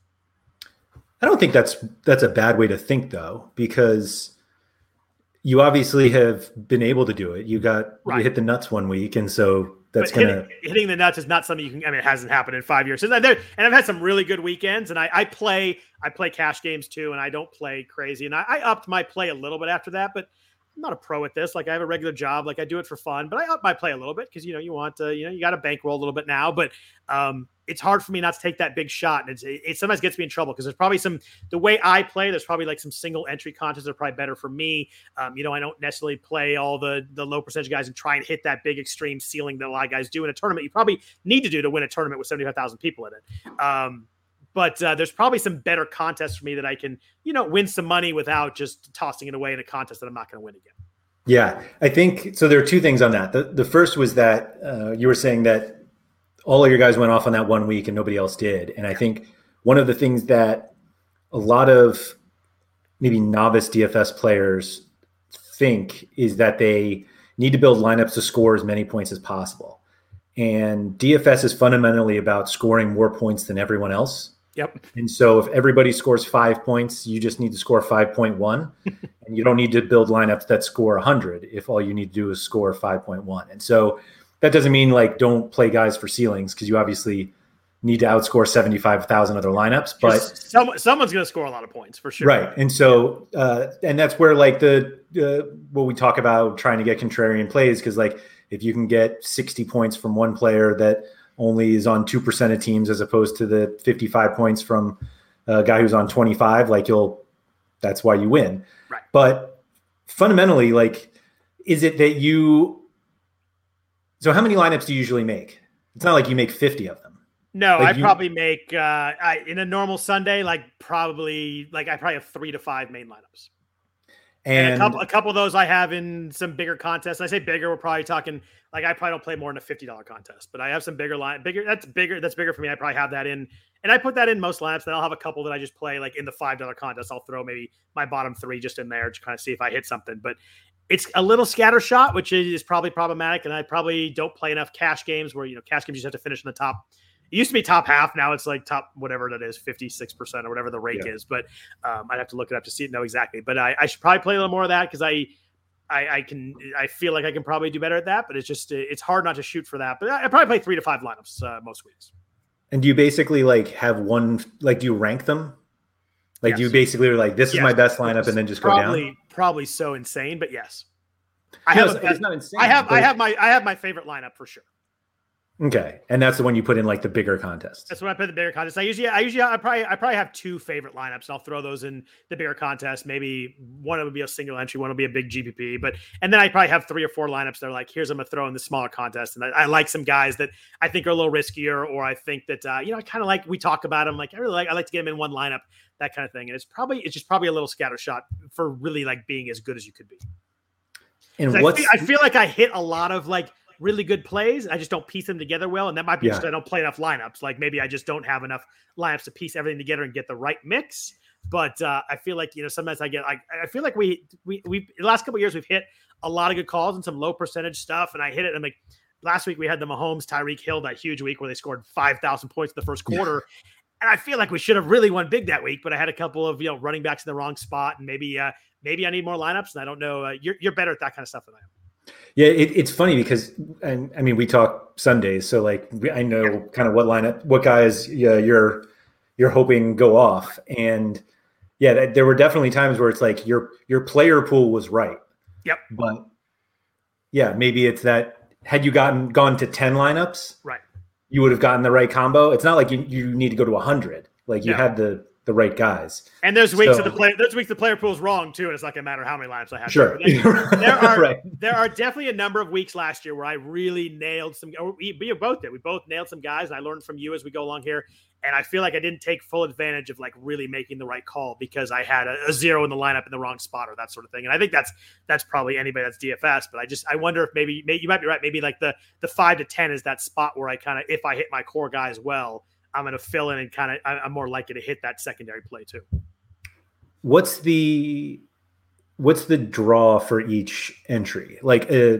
I don't think that's that's a bad way to think, though, because you obviously have been able to do it. You got right. you hit the nuts one week, and so that's but gonna hitting, hitting the nuts is not something you can. I mean, it hasn't happened in five years. And I've had some really good weekends, and I, I play I play cash games too, and I don't play crazy. And I, I upped my play a little bit after that, but I'm not a pro at this. Like I have a regular job, like I do it for fun, but I up my play a little bit because, you know, you want to, you know, you got to bankroll a little bit now, but um, it's hard for me not to take that big shot. And it's, it, it sometimes gets me in trouble because there's probably some, the way I play, there's probably like some single entry contests that are probably better for me. Um, you know, I don't necessarily play all the, the low percentage guys and try and hit that big extreme ceiling that a lot of guys do in a tournament. You probably need to do to win a tournament with seventy-five thousand people in it. Um, But uh, there's probably some better contests for me that I can, you know, win some money without just tossing it away in a contest that I'm not going to win again. Yeah, I think so. There are two things on that. The, the first was that uh, you were saying that all of your guys went off on that one week and nobody else did. And I think one of the things that a lot of maybe novice D F S players think is that they need to build lineups to score as many points as possible. And D F S is fundamentally about scoring more points than everyone else. Yep. And so if everybody scores five points, you just need to score five point one. And you don't need to build lineups that score one hundred if all you need to do is score five point one. And so that doesn't mean like don't play guys for ceilings because you obviously need to outscore seventy-five thousand other lineups. But Some, someone's going to score a lot of points for sure. Right. And so uh, and that's where like the uh, what we talk about trying to get contrarian plays because like if you can get sixty points from one player that only is on two percent of teams as opposed to the fifty-five points from a guy who's on twenty-five, like you'll, that's why you win. Right. But fundamentally, like, is it that you, so how many lineups do you usually make? It's not like you make fifty of them. No, like I you, probably make, uh, I, in a normal Sunday, like probably, like I probably have three to five main lineups. And, and a couple, a couple of those I have in some bigger contests. I say bigger, we're probably talking like I probably don't play more in a fifty dollars contest, but I have some bigger line, bigger. That's bigger. That's bigger for me. I probably have that in, and I put that in most lineups. Then I'll have a couple that I just play like in the five dollars contest. I'll throw maybe my bottom three just in there to kind of see if I hit something. But it's a little scatter shot, which is probably problematic. And I probably don't play enough cash games where, you know, cash games you just have to finish in the top It used to be top half. Now it's like top whatever that is, fifty-six percent or whatever the rate yeah. is. But um, I'd have to look it up to see it know exactly. But I, I should probably play a little more of that because I, I, I can. I feel like I can probably do better at that. But it's just it's hard not to shoot for that. But I, I probably play three to five lineups uh, most weeks. And do you basically like have one? Like, do you rank them? Like, yes. do you basically are like, this is yes. my best lineup, and then just probably, go down? Probably so insane, but yes. I have, no, it's not insane, I have, I have my, I have my favorite lineup for sure. Okay, and that's the one you put in like the bigger contests. That's when I put the bigger contest. I usually, I usually, I probably, I probably have two favorite lineups, and I'll throw those in the bigger contest. Maybe one will be a single entry, one will be a big G P P, but and then I probably have three or four lineups that are like, here's I'm gonna throw in the smaller contest, and I, I like some guys that I think are a little riskier, or I think that uh, you know, I kind of like we talk about them, like I really like, I like to get them in one lineup, that kind of thing, and it's probably it's just probably a little scattershot for really like being as good as you could be. And what I, feel, I feel like I hit a lot of like really good plays. I just don't piece them together well. And that might be yeah. just I don't play enough lineups. Like maybe I just don't have enough lineups to piece everything together and get the right mix. But uh, I feel like, you know, sometimes I get, I, I feel like we, we, we, the last couple of years, we've hit a lot of good calls and some low percentage stuff. And I hit it. And like last week we had the Mahomes, Tyreek Hill, that huge week where they scored five thousand points in the first quarter. And I feel like we should have really won big that week, but I had a couple of, you know, running backs in the wrong spot. And maybe, uh, maybe I need more lineups. And I don't know. Uh, you're, you're better at that kind of stuff than I am. Yeah, it, it's funny because, and I mean, we talk Sundays, so like I know yeah. kind of what lineup, what guys yeah, you're you're hoping go off, and yeah, that, there were definitely times where it's like your your player pool was right. Yep. But yeah, maybe it's that had you gotten gone to ten lineups, right, you would have gotten the right combo. It's not like you, you need to go to a hundred. Like you yeah. had the the right guys. And there's weeks so, of the player, there's weeks the player pool is wrong too, and it's not gonna matter how many lineups I have. Sure. Then, there are right. there are definitely a number of weeks last year where I really nailed some. Or we, we both did. We both nailed some guys, and I learned from you as we go along here. And I feel like I didn't take full advantage of like really making the right call because I had a, a zero in the lineup in the wrong spot or that sort of thing. And I think that's that's probably anybody that's D F S. But I just I wonder if maybe, maybe you might be right. Maybe like the the five to ten is that spot where I kind of if I hit my core guys well, I'm going to fill in and kind of I'm more likely to hit that secondary play too. What's the what's the draw for each entry? Like, uh,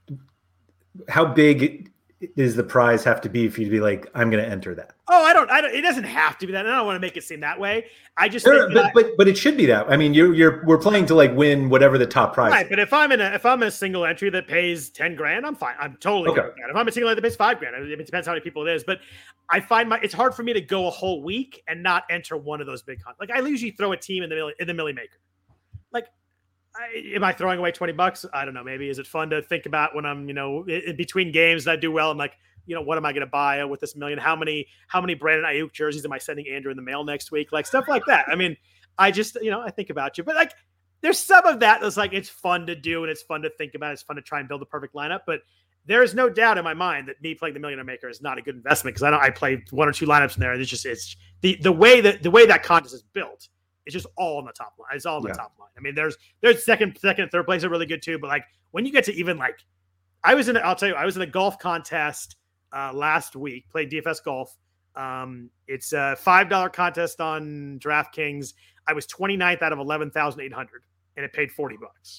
how big does the prize have to be for you to be like, I'm going to enter that? Oh, I don't, I don't, it doesn't have to be that. And I don't want to make it seem that way. I just, sure, think but, I, but, but it should be that. I mean, you're, you're, we're playing to like win whatever the top prize. Right. is. But if I'm in a, if I'm in a single entry that pays ten grand, I'm fine. I'm totally okay. good with that. If I'm a single entry that pays five grand, it depends how many people it is. But I find my, it's hard for me to go a whole week and not enter one of those big cons. Like I usually throw a team in the, in the Millie Maker. Like, I, am I throwing away twenty bucks? I don't know. Maybe is it fun to think about when I'm, you know, in, in between games that I do well? I'm like, you know, what am I going to buy with this million? How many, how many Brandon Ayuk jerseys am I sending Andrew in the mail next week? Like stuff like that. I mean, I just, you know, I think about you, but like, there's some of that that's like, it's fun to do and it's fun to think about. It's fun to try and build a perfect lineup, but there is no doubt in my mind that me playing the Millionaire Maker is not a good investment because I don't, I play one or two lineups in there. And it's just, it's the, the way that, the way that contest is built. It's just all on the top line. It's all on the yeah. top line. I mean, there's, there's second, second, third place are really good too. But like when you get to even like, I was in, a, I'll tell you, I was in a golf contest uh, last week, played D F S golf. Um, it's a five dollar contest on DraftKings. I was twenty-ninth out of eleven thousand eight hundred and it paid forty bucks.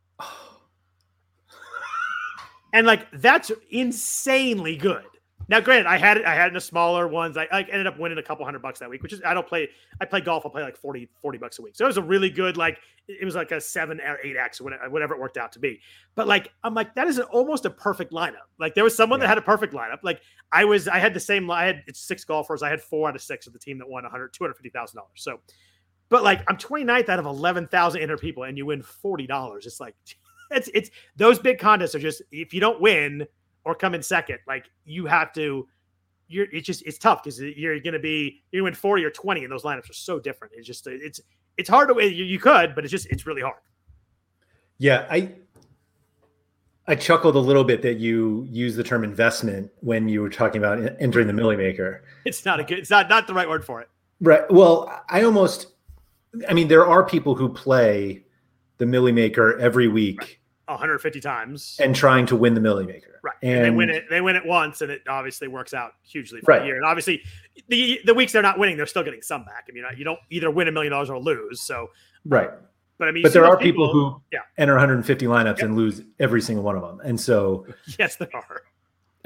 And like, that's insanely good. Now, granted, I had it, I had it in the smaller ones. I, I ended up winning a couple hundred bucks that week, which is, I don't play, I play golf. I'll play like forty, forty bucks a week. So it was a really good, like, it was like a seven or eight X, whatever it worked out to be. But like, I'm like, that is an, almost a perfect lineup. Like there was someone yeah. that had a perfect lineup. Like I was, I had the same, I had it's six golfers. I had four out of six of the team that won one hundred, two hundred fifty thousand dollars. So, but like, I'm twenty-ninth out of eleven thousand eight hundred people and you win forty dollars. It's like, it's, it's those big contests are just, if you don't win or come in second, like you have to, you're, it's just, it's tough because you're going to be, you win forty or twenty and those lineups are so different. It's just, it's, it's hard to win. You, you could, but it's just, it's really hard. Yeah. I, I chuckled a little bit that you use the term investment when you were talking about entering the Millie Maker. It's not a good, it's not, not the right word for it. Right. Well, I almost, I mean, there are people who play the Millie Maker every week. Right. one hundred fifty times and trying to win the Millie Maker. Right. And, and they win it, they win it once and it obviously works out hugely for right. the year. And obviously the, the weeks they're not winning, they're still getting some back. I mean, you don't either win a million dollars or lose. So, right. But I mean, but there are people, people who yeah. enter one hundred fifty lineups yep. and lose every single one of them. And so, yes, there are.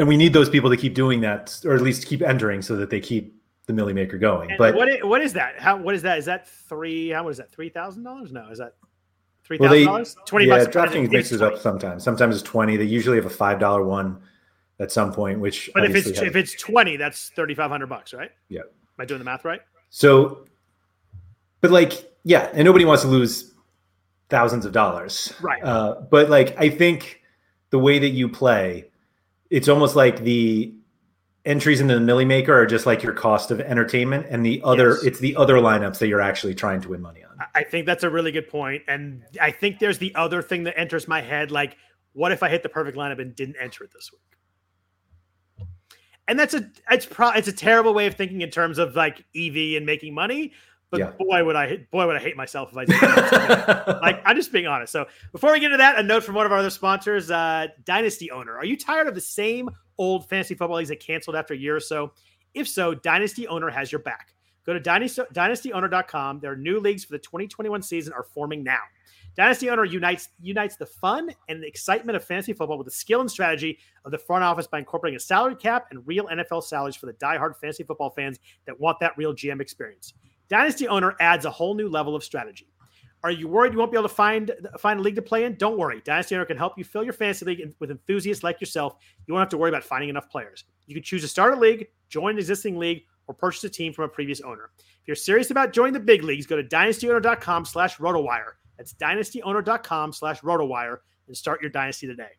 and we need those people to keep doing that, or at least keep entering, so that they keep the Millie Maker going. And but what is, what is that? How what is that? Is that three? How what is that? Three thousand dollars? No, is that three thousand well, dollars? Twenty yeah, bucks. DraftKings mixes up sometimes. Sometimes it's twenty. They usually have a five dollar one at some point. Which, but if it's has, if it's twenty, that's thirty five hundred bucks, right? Yeah. Am I doing the math right? So, but like, yeah, and nobody wants to lose thousands of dollars, right? Uh, but like, I think the way that you play, it's almost like the entries into the Millie Maker are just like your cost of entertainment, and the other yes. it's the other lineups that you're actually trying to win money on. I think that's a really good point. And I think there's the other thing that enters my head. Like, what if I hit the perfect lineup and didn't enter it this week? And that's a, it's pro it's a terrible way of thinking in terms of like E V and making money. But yeah. boy, would I boy would I hate myself if I did that. Like, I'm just being honest. So before we get into that, a note from one of our other sponsors, uh, Dynasty Owner. Are you tired of the same old fantasy football leagues that canceled after a year or so? If so, Dynasty Owner has your back. Go to dynasty, dynasty owner dot com. Their new leagues for the twenty twenty-one season are forming now. Dynasty Owner unites unites the fun and the excitement of fantasy football with the skill and strategy of the front office by incorporating a salary cap and real N F L salaries for the diehard fantasy football fans that want that real G M experience. Dynasty Owner adds a whole new level of strategy. Are you worried you won't be able to find find a league to play in? Don't worry. Dynasty Owner can help you fill your fantasy league with enthusiasts like yourself. You won't have to worry about finding enough players. You can choose to start a league, join an existing league, or purchase a team from a previous owner. If you're serious about joining the big leagues, go to dynasty owner dot com slash rotowire. That's dynasty owner dot com slash rotowire and start your dynasty today.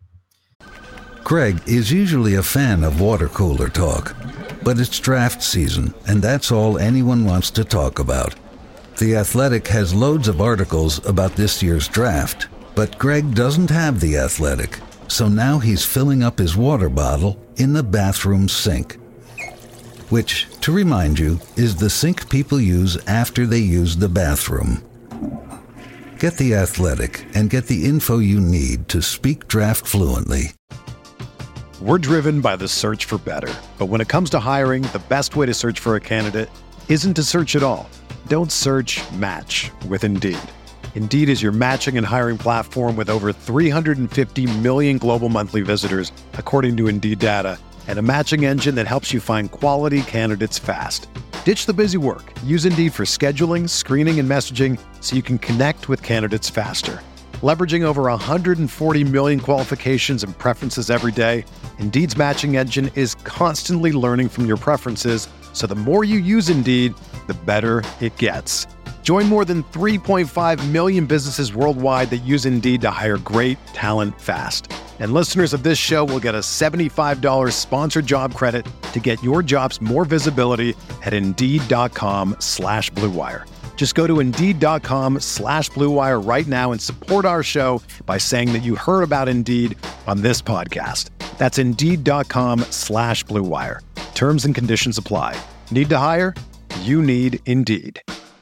Greg is usually a fan of water cooler talk, but it's draft season, and that's all anyone wants to talk about. The Athletic has loads of articles about this year's draft, but Greg doesn't have The Athletic, so now he's filling up his water bottle in the bathroom sink. Which, to remind you, is the sink people use after they use the bathroom. Get The Athletic and get the info you need to speak draft fluently. We're driven by the search for better. But when it comes to hiring, the best way to search for a candidate isn't to search at all. Don't search, match with Indeed. Indeed is your matching and hiring platform with over three hundred fifty million global monthly visitors, according to Indeed data, and a matching engine that helps you find quality candidates fast. Ditch the busy work. Use Indeed for scheduling, screening, and messaging so you can connect with candidates faster. Leveraging over one hundred forty million qualifications and preferences every day, Indeed's matching engine is constantly learning from your preferences, so the more you use Indeed, the better it gets. Join more than three point five million businesses worldwide that use Indeed to hire great talent fast. And listeners of this show will get a seventy-five dollars sponsored job credit to get your jobs more visibility at Indeed.com slash Blue Wire. Just go to Indeed.com slash Blue Wire right now and support our show by saying that you heard about Indeed on this podcast. That's Indeed.com slash Blue Wire. Terms and conditions apply. Need to hire? You need Indeed.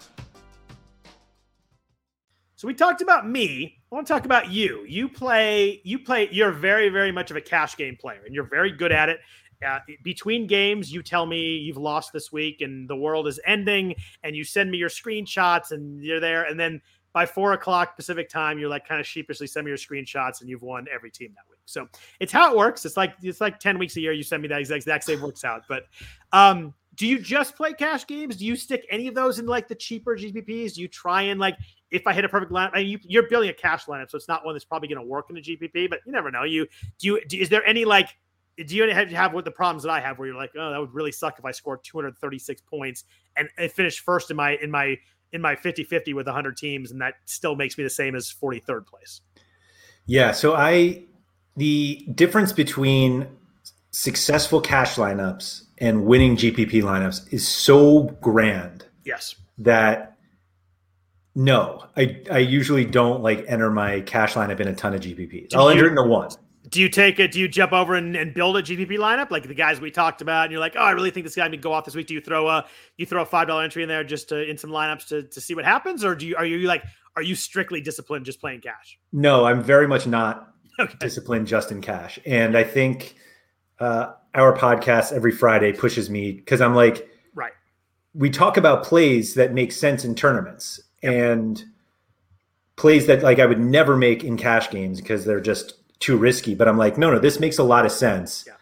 So we talked about me. I want to talk about you. You play, you play, you're very, very much of a cash game player, and you're very good at it. Uh, between games, you tell me you've lost this week and the world is ending, and you send me your screenshots and you're there. And then by four o'clock Pacific time, you're like kind of sheepishly send me your screenshots and you've won every team that week. So it's how it works. It's like, it's like ten weeks a year. You send me that exact, exact same works out. But um, do you just play cash games? Do you stick any of those in like the cheaper G P Ps? Do you try and like, if I hit a perfect lineup, I mean, you, you're building a cash lineup, so it's not one that's probably going to work in a G P P, but you never know. You do you, do, is there any like, do you have, have what the problems that I have where you're like, oh, that would really suck if I scored two hundred thirty-six points and I finished first in my, in my, in my fifty fifty with one hundred teams, and that still makes me the same as forty-third place? Yeah. So I, the difference between successful cash lineups and winning G P P lineups is so grand. Yes. That no, I, I usually don't like enter my cash lineup in a ton of G P Ps. I'll enter it into one. Do you take it? Do you jump over and, and build a G P P lineup like the guys we talked about? And you're like, oh, I really think this guy may go off this week. Do you throw a you throw a five dollar entry in there just to in some lineups to to see what happens, or do you are you like are you strictly disciplined just playing cash? No, I'm very much not okay. disciplined just in cash, and I think uh, our podcast every Friday pushes me because I'm like, right. We talk about plays that make sense in tournaments yep. and plays that like I would never make in cash games because they're just too risky, but I'm like, no, no, this makes a lot of sense. Yeah.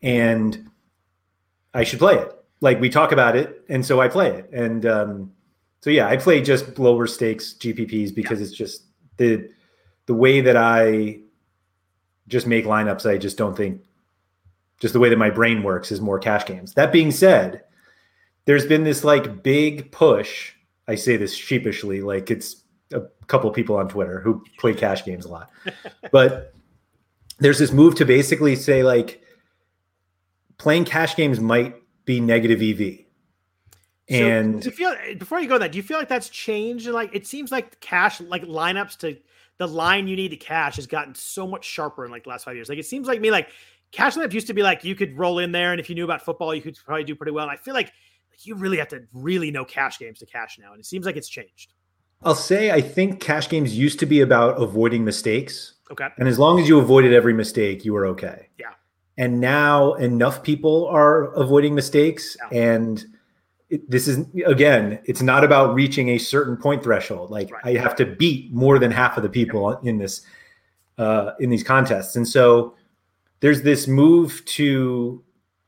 and I should play it. Like we talk about it, and so I play it. And um, so yeah, I play just lower stakes G P Ps because yeah. it's just the the way that I just make lineups. I just don't think just the way that my brain works is more cash games. That being said, there's been this like big push. I say this sheepishly, like it's a couple of people on Twitter who play cash games a lot, but there's this move to basically say like playing cash games might be negative E V. So and do you feel, before you go that, do you feel like that's changed? Like it seems like cash, like lineups to the line you need to cash has gotten so much sharper in like the last five years. Like it seems like me, like cash lineup used to be like you could roll in there, and if you knew about football, you could probably do pretty well. And I feel like you really have to really know cash games to cash now, and it seems like it's changed. I'll say I think cash games used to be about avoiding mistakes. Okay. And as long as you avoided every mistake, you were okay. Yeah. And now enough people are avoiding mistakes. Yeah. And it, this is, again, it's not about reaching a certain point threshold. Like right. I have to beat more than half of the people in this, uh, in these contests. And so there's this move to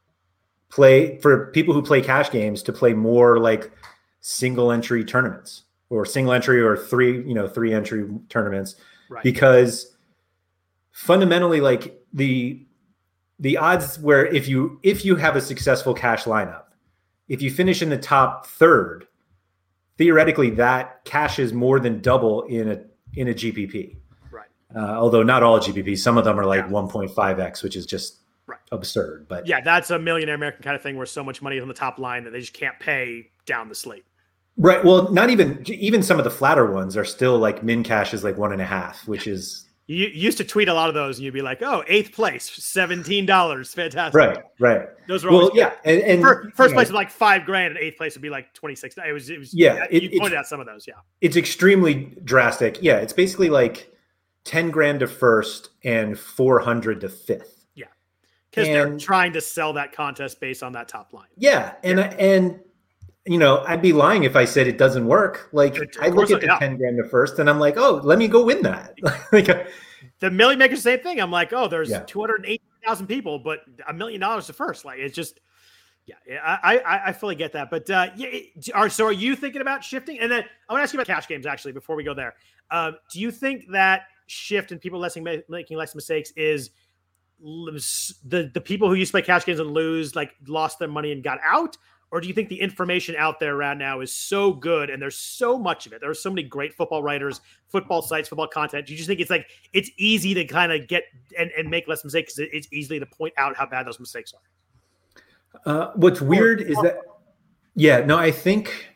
play for people who play cash games to play more like single entry tournaments. Or single entry or three, you know, three entry tournaments, right. Because fundamentally, like the the odds where if you if you have a successful cash lineup, if you finish in the top third, theoretically that cash is more than double in a in a G P P. Right. Uh, although not all G P Ps, some of them are like yeah. one point five x, which is just right. absurd. But yeah, that's a Millionaire American kind of thing where so much money is on the top line that they just can't pay down the slate. Right. Well, not even even some of the flatter ones are still like min cash is like one and a half, which is you used to tweet a lot of those and you'd be like, oh, eighth place, seventeen dollars. Fantastic. Right. Right. Those were well, always yeah. And, and first, first know, place was like five grand and eighth place would be like twenty-six. It was, it was, yeah. You It, pointed out some of those. Yeah. It's extremely drastic. Yeah. It's basically like ten grand to first and four hundred to fifth. Yeah. Because they're trying to sell that contest based on that top line. Yeah. And, yeah. and, you know, I'd be lying if I said it doesn't work. Like I look at the yeah. ten grand to first and I'm like, oh, let me go win that. like, the Million Makers, same thing. I'm like, oh, there's yeah. two hundred eighty thousand people, but a million dollars to first. Like it's just, yeah, I, I, I fully get that. But uh, yeah, are, so are you thinking about shifting? And then I want to ask you about cash games actually, before we go there. Um, do you think that shift in people less, making less mistakes is the, the people who used to play cash games and lose, like lost their money and got out? Or do you think the information out there right now is so good and there's so much of it? There are so many great football writers, football sites, football content. Do you just think it's like it's easy to kind of get and, and make less mistakes because it's easily to point out how bad those mistakes are? Uh, what's weird or, is or, that, yeah, no, I think,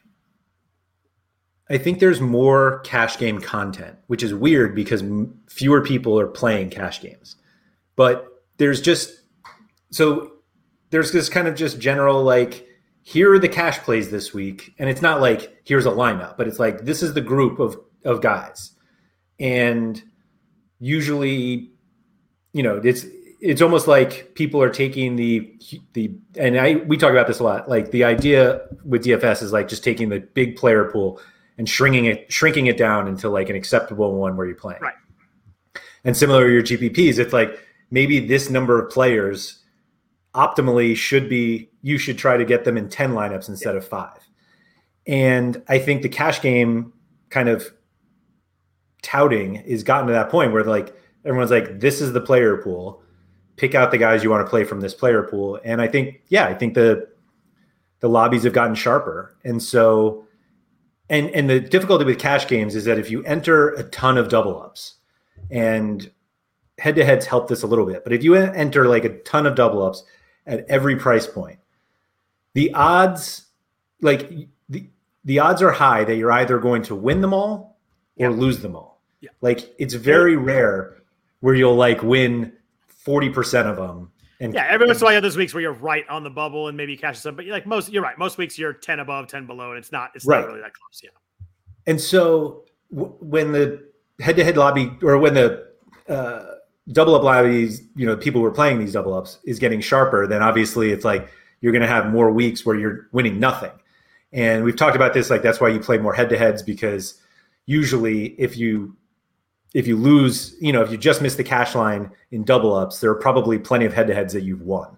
I think there's more cash game content, which is weird because m- fewer people are playing cash games. But there's just, so there's this kind of just general like, here are the cash plays this week. And it's not like, here's a lineup, but it's like, this is the group of, of guys. And usually, you know, it's, it's almost like people are taking the, the, and I, we talk about this a lot. Like the idea with D F S is like just taking the big player pool and shrinking it, shrinking it down into like an acceptable one where you're playing. Right. And similar to your G P Ps, it's like maybe this number of players optimally should be, you should try to get them in ten lineups instead of five. And I think the cash game kind of touting is gotten to that point where like, everyone's like, this is the player pool, pick out the guys you want to play from this player pool. And I think, yeah, I think the, the lobbies have gotten sharper. And so, and, and the difficulty with cash games is that if you enter a ton of double ups, and head-to-heads help this a little bit, but if you enter like a ton of double ups at every price point, the odds, like the, the odds are high that you're either going to win them all or yeah. lose them all. Yeah. Like it's very rare where you'll like win forty percent of them. And yeah, every once in a while, you have those weeks where you're right on the bubble and maybe you cash some, but you're like most, you're right. Most weeks you're ten above, ten below, and it's not, it's right. not really that close. Yeah. And so w- when the head-to-head lobby or when the uh, double up lobbies, you know, people who are playing these double ups is getting sharper, then obviously it's like you're going to have more weeks where you're winning nothing. And we've talked about this, like that's why you play more head-to-heads, because usually if you if you lose, you know, if you just miss the cash line in double ups, there are probably plenty of head-to-heads that you've won. Right.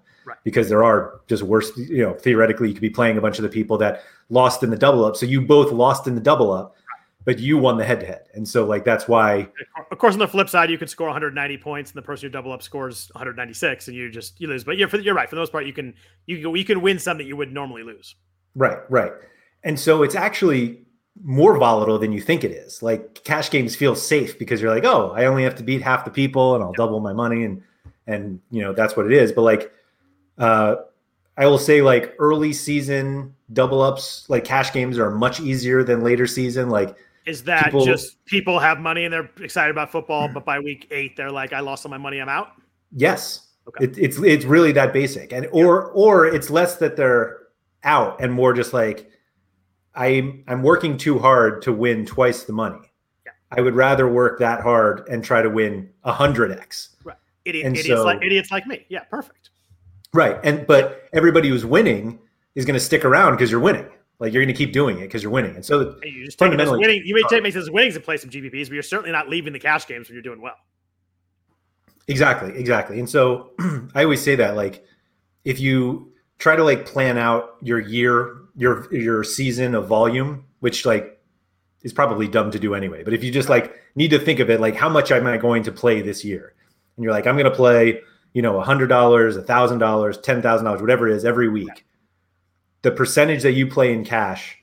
because there are just worse, you know, theoretically you could be playing a bunch of the people that lost in the double up. So you both lost in the double up, but you won the head to head. And so like, that's why. Of course, on the flip side, you could score one hundred ninety points and the person who double up scores one hundred ninety-six and you just, you lose. But you're, you're right. For the most part, you can, you can, you can win some that you would normally lose. Right. Right. And so it's actually more volatile than you think it is. Like cash games feel safe because you're like, oh, I only have to beat half the people and I'll double my money. And, and, you know, that's what it is. But like, uh, I will say like early season double ups, like cash games are much easier than later season. Like, is that people, just people have money and they're excited about football, but by week eight, they're like, I lost all my money, I'm out? Yes. Okay. It, it's, it's really that basic. And, or, yeah. or it's less that they're out and more just like, I'm, I'm working too hard to win twice the money. Yeah. I would rather work that hard and try to win a hundred X. Right. Idiot, and idiots so, like idiots like me. Yeah. Perfect. Right. And, but everybody who's winning is going to stick around because you're winning. Like you're going to keep doing it because you're winning. And so hey, you just fundamentally winning, you may take those winnings and play some G P Ps, but you're certainly not leaving the cash games when you're doing well. Exactly. Exactly. And so I always say that like, if you try to like plan out your year, your, your season of volume, which like is probably dumb to do anyway. But if you just like need to think of it, like how much am I going to play this year? And you're like, I'm going to play, you know, a hundred dollars, a thousand dollars, ten thousand dollars, whatever it is every week. The percentage that you play in cash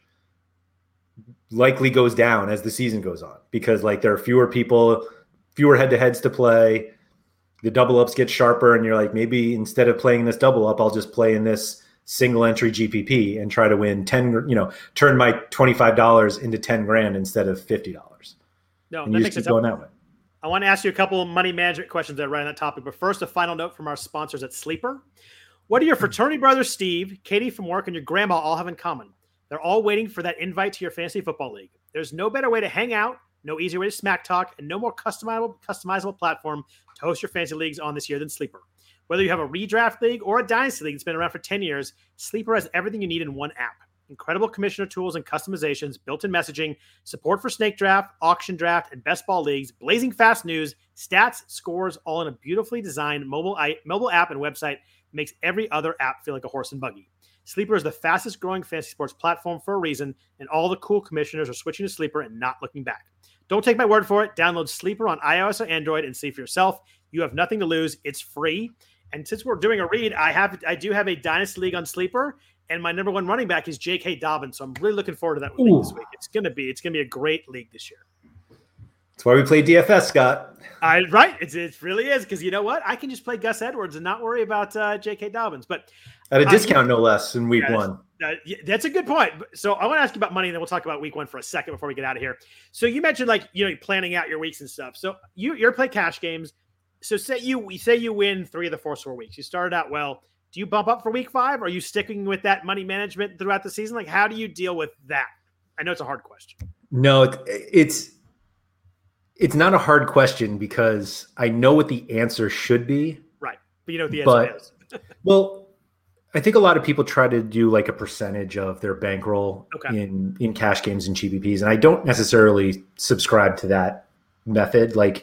likely goes down as the season goes on because like there are fewer people, fewer head to heads to play. The double ups get sharper and you're like, maybe instead of playing this double up, I'll just play in this single entry G P P and try to win ten, you know, turn my twenty-five dollars into ten grand instead of fifty dollars. No, and that you makes just sense. keep going that way. I want to ask you a couple of money management questions that are right on that topic. But first, a final note from our sponsors at Sleeper. What do your fraternity brother Steve, Katie from work, and your grandma all have in common? They're all waiting for that invite to your fantasy football league. There's no better way to hang out, no easier way to smack talk, and no more customizable, customizable platform to host your fantasy leagues on this year than Sleeper. Whether you have a redraft league or a dynasty league that's been around for ten years, Sleeper has everything you need in one app. Incredible commissioner tools and customizations, built-in messaging, support for snake draft, auction draft, and best ball leagues, blazing fast news, stats, scores, all in a beautifully designed mobile, mobile app and website. Makes every other app feel like a horse and buggy. Sleeper is the fastest growing fantasy sports platform for a reason, and all the cool commissioners are switching to Sleeper and not looking back. Don't take my word for it. Download Sleeper on iOS or Android and see for yourself. You have nothing to lose. It's free. And since we're doing a read, I have I do have a dynasty league on Sleeper, and my number one running back is J K. Dobbins. So I'm really looking forward to that league this week. It's gonna be it's gonna be a great league this year. That's why we play D F S, Scott. I right, it's, it really is because you know what? I can just play Gus Edwards and not worry about uh, J K. Dobbins. But at a discount, uh, no less, in week yeah, one. Uh, that's a good point. So I want to ask you about money, and then we'll talk about week one for a second before we get out of here. So you mentioned like you know planning out your weeks and stuff. So you you're play cash games. So say you say you win three of the four four weeks. You started out well. Do you bump up for week five? Are you sticking with that money management throughout the season? Like how do you deal with that? I know it's a hard question. No, it, it's. It's not a hard question because I know what the answer should be. Right. But you know what the but, answer is. Well, I think a lot of people try to do like a percentage of their bankroll okay. in, in cash games and G P Ps. And I don't necessarily subscribe to that method. Like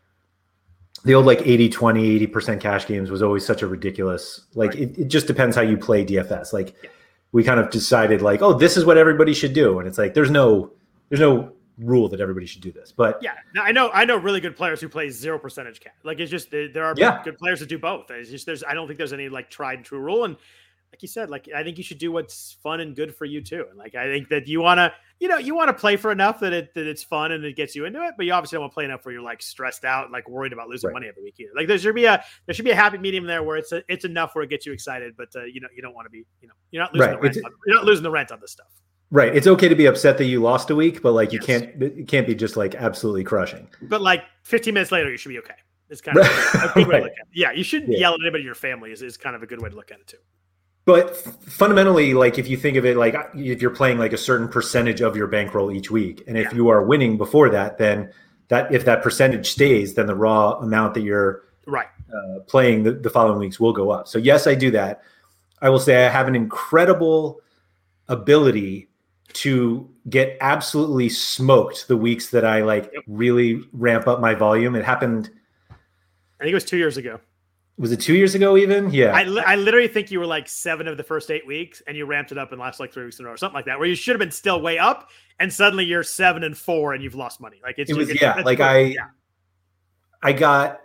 the old like eighty twenty, eighty percent cash games was always such a ridiculous, like right. it, it just depends how you play D F S. Like yeah. we kind of decided like, oh, this is what everybody should do. And it's like, there's no, there's no, rule that everybody should do this, but yeah, now, I know I know really good players who play zero percentage cash. Like it's just there are yeah. good players that do both. It's just there's I don't think there's any like tried and true rule. And like you said, like I think you should do what's fun and good for you too. And like I think that you want to you know you want to play for enough that it that it's fun and it gets you into it, but you obviously don't want to play enough where you're like stressed out and like worried about losing right. money every week either. Like there should be a there should be a happy medium there where it's a, it's enough where it gets you excited, but uh, you know you don't want to be you know you're not losing right. the rent on, you're not losing the rent on this stuff. Right. It's okay to be upset that you lost a week, but like you yes. can't, it can't be just like absolutely crushing. But like fifteen minutes later, you should be okay. It's kind of a good way right. to look at it. Yeah. You shouldn't yeah. yell at anybody in your family is, is kind of a good way to look at it too. But f- fundamentally, like if you think of it, like if you're playing like a certain percentage of your bankroll each week, and if yeah. you are winning before that, then that, if that percentage stays, then the raw amount that you're right uh, playing the, the following weeks will go up. So yes, I do that. I will say I have an incredible ability to get absolutely smoked the weeks that I like yep. really ramp up my volume. It happened. I think it was two years ago. Was it two years ago even? Yeah. I, li- I literally think you were like seven of the first eight weeks and you ramped it up in the last like three weeks in a row or something like that, where you should have been still way up and suddenly you're seven and four and you've lost money. Like it's, it was, it's, yeah, it's like cool. I, yeah. I got,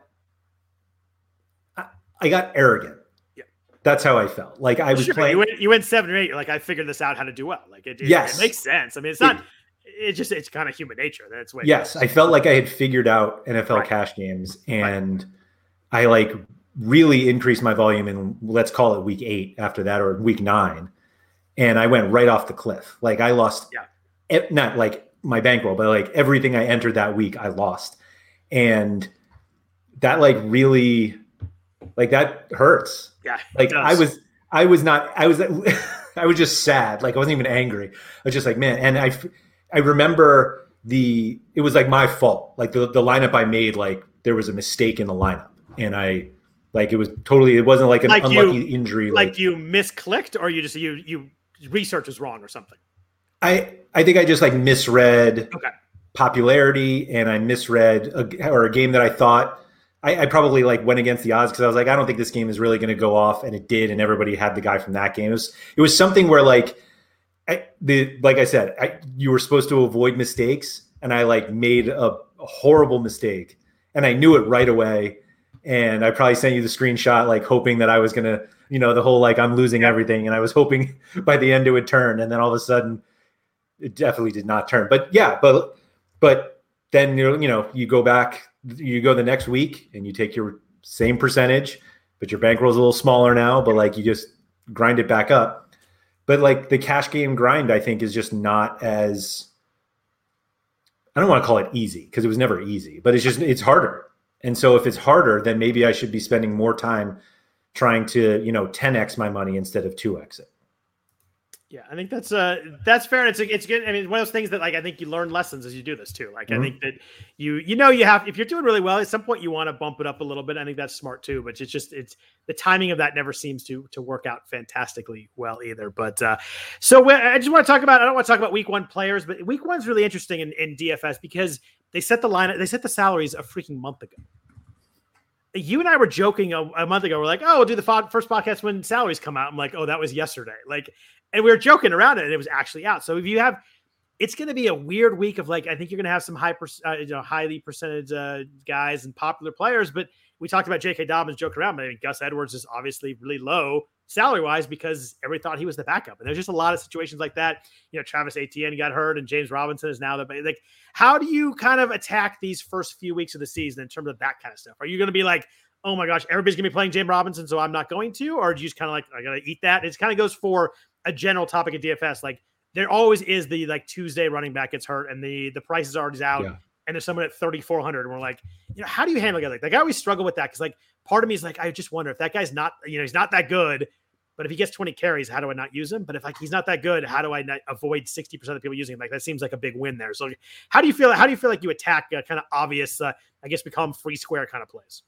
I, I got arrogant. Yeah. That's how I felt. Like I was sure, playing. You went, you went seven or eight. You're like, I figured this out how to do well. Like it, it, yes. it makes sense. I mean, it's not, it, it just, it's kind of human nature. That's what. Yes. I felt like I had figured out N F L right. cash games and right. I like, really increased my volume in, let's call it week eight after that, or week nine. And I went right off the cliff. Like I lost, yeah. not like my bankroll, but like everything I entered that week, I lost. And that like really, like that hurts. Yeah. Like I was, I was not, I was, I was just sad. Like I wasn't even angry. I was just like, man. And I, I remember the, it was like my fault. Like the, the lineup I made, like there was a mistake in the lineup and I, Like it was totally, it wasn't like an like unlucky you, injury. Like, like you misclicked or you just, you, you research is wrong or something. I, I think I just like misread okay. popularity and I misread a, or a game that I thought I, I probably like went against the odds. Cause I was like, I don't think this game is really going to go off, and it did. And everybody had the guy from that game. It was, it was something where like, I, the, like I said, I, you were supposed to avoid mistakes, and I like made a, a horrible mistake and I knew it right away. And I probably sent you the screenshot, like hoping that I was going to, you know, the whole, like I'm losing everything. And I was hoping by the end it would turn. And then all of a sudden it definitely did not turn, but yeah, but, but then, you know, you know, you go back, you go the next week and you take your same percentage, but your bankroll's a little smaller now, but like you just grind it back up. But like the cash game grind, I think is just not as, I don't want to call it easy because it was never easy, but it's just, it's harder. And so if it's harder, then maybe I should be spending more time trying to, you know, ten X my money instead of two X it. Yeah, I think that's uh that's fair. And it's it's good. I mean, one of those things that like I think you learn lessons as you do this too. Like mm-hmm. I think that you you know you have, if you're doing really well, at some point you want to bump it up a little bit. I think that's smart too. But it's just it's the timing of that never seems to to work out fantastically well either. But uh, so I just want to talk about I don't want to talk about week one players, but week one's really interesting in, in D F S because they set the line they set the salaries a freaking month ago. You and I were joking a, a month ago. We're like, oh, we'll do the fo- first podcast when salaries come out. I'm like, oh, that was yesterday. Like, and we were joking around it and it was actually out. So if you have, it's going to be a weird week of like, I think you're going to have some high, uh, you know, highly percentage uh, guys and popular players, but we talked about J K. Dobbins, joke around, but I mean, Gus Edwards is obviously really low salary wise because everybody thought he was the backup. And there's just a lot of situations like that. You know, Travis Etienne got hurt and James Robinson is now the, like, how do you kind of attack these first few weeks of the season in terms of that kind of stuff? Are you going to be like, oh my gosh, everybody's going to be playing James Robinson, so I'm not going to? Or do you just kind of like, I got to eat that? It kind of goes for a general topic at D F S. Like there always is the like Tuesday running back gets hurt and the, the price is already out. Yeah. And there's someone at thirty-four hundred and we're like, you know, how do you handle a guy like that? Like, I always struggle with that. Cause like part of me is like, I just wonder if that guy's not, you know, he's not that good, but if he gets twenty carries, how do I not use him? But if like, he's not that good, how do I not avoid sixty percent of people using him? Like that seems like a big win there. So how do you feel? How do you feel like you attack uh, kind of obvious, uh, I guess we call them free square kind of plays?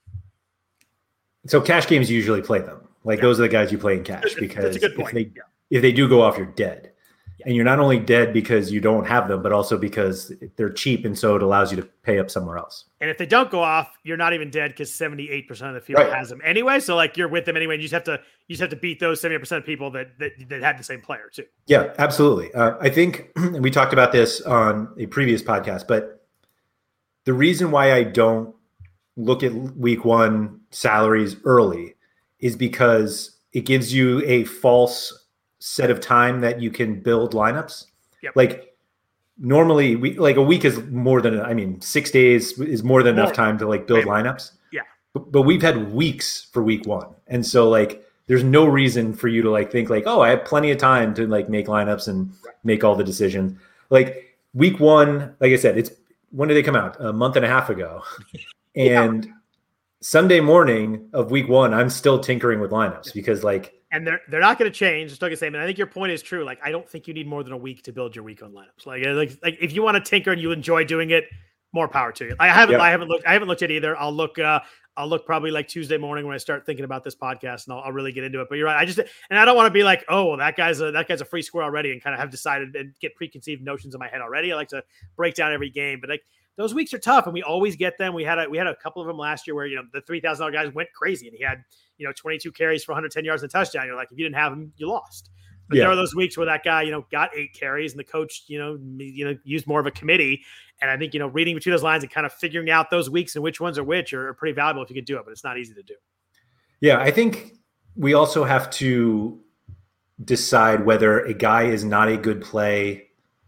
So cash games usually play them. Like yeah. those are the guys you play in cash because if they, yeah. if they do go off, you're dead. Yeah. And you're not only dead because you don't have them, but also because they're cheap. And so it allows you to pay up somewhere else. And if they don't go off, you're not even dead because seventy-eight percent of the field right. has them anyway. So like you're with them anyway. And you just have to, you just have to beat those seventy percent of people that, that, that had the same player too. Yeah, absolutely. Uh, I think and we talked about this on a previous podcast, but the reason why I don't look at week one salaries early is because it gives you a false set of time that you can build lineups. Yep. Like normally we like a week is more than, I mean, six days is more than more. enough time to like build Maybe. lineups. Yeah. But, but we've had weeks for week one. And so like, there's no reason for you to like, think like, oh, I have plenty of time to like make lineups and right. make all the decisions. Like week one, like I said, it's, when did they come out? A month and a half ago. And yeah. Sunday morning of week one, I'm still tinkering with lineups because like, and they're they're not going to change. Just like I say, man, I think your point is true. Like, I don't think you need more than a week to build your week on lineups. Like, like, like if you want to tinker and you enjoy doing it, more power to you. I haven't, yeah. I haven't looked, I haven't looked at either. I'll look, uh, I'll look probably like Tuesday morning when I start thinking about this podcast, and I'll, I'll really get into it. But you're right. I just, and I don't want to be like, oh, well, that guy's a that guy's a free square already, and kind of have decided and get preconceived notions in my head already. I like to break down every game, but like those weeks are tough, and we always get them. We had a we had a couple of them last year where, you know, the three thousand dollars guys went crazy, and he had, you know, twenty-two carries for one hundred ten yards and a touchdown. You're like, if you didn't have him, you lost. But yeah. there are those weeks where that guy, you know, got eight carries, and the coach, you know, you know, used more of a committee. And I think, you know, reading between those lines and kind of figuring out those weeks and which ones are which are, are pretty valuable if you could do it, but it's not easy to do. Yeah, I think we also have to decide whether a guy is not a good play.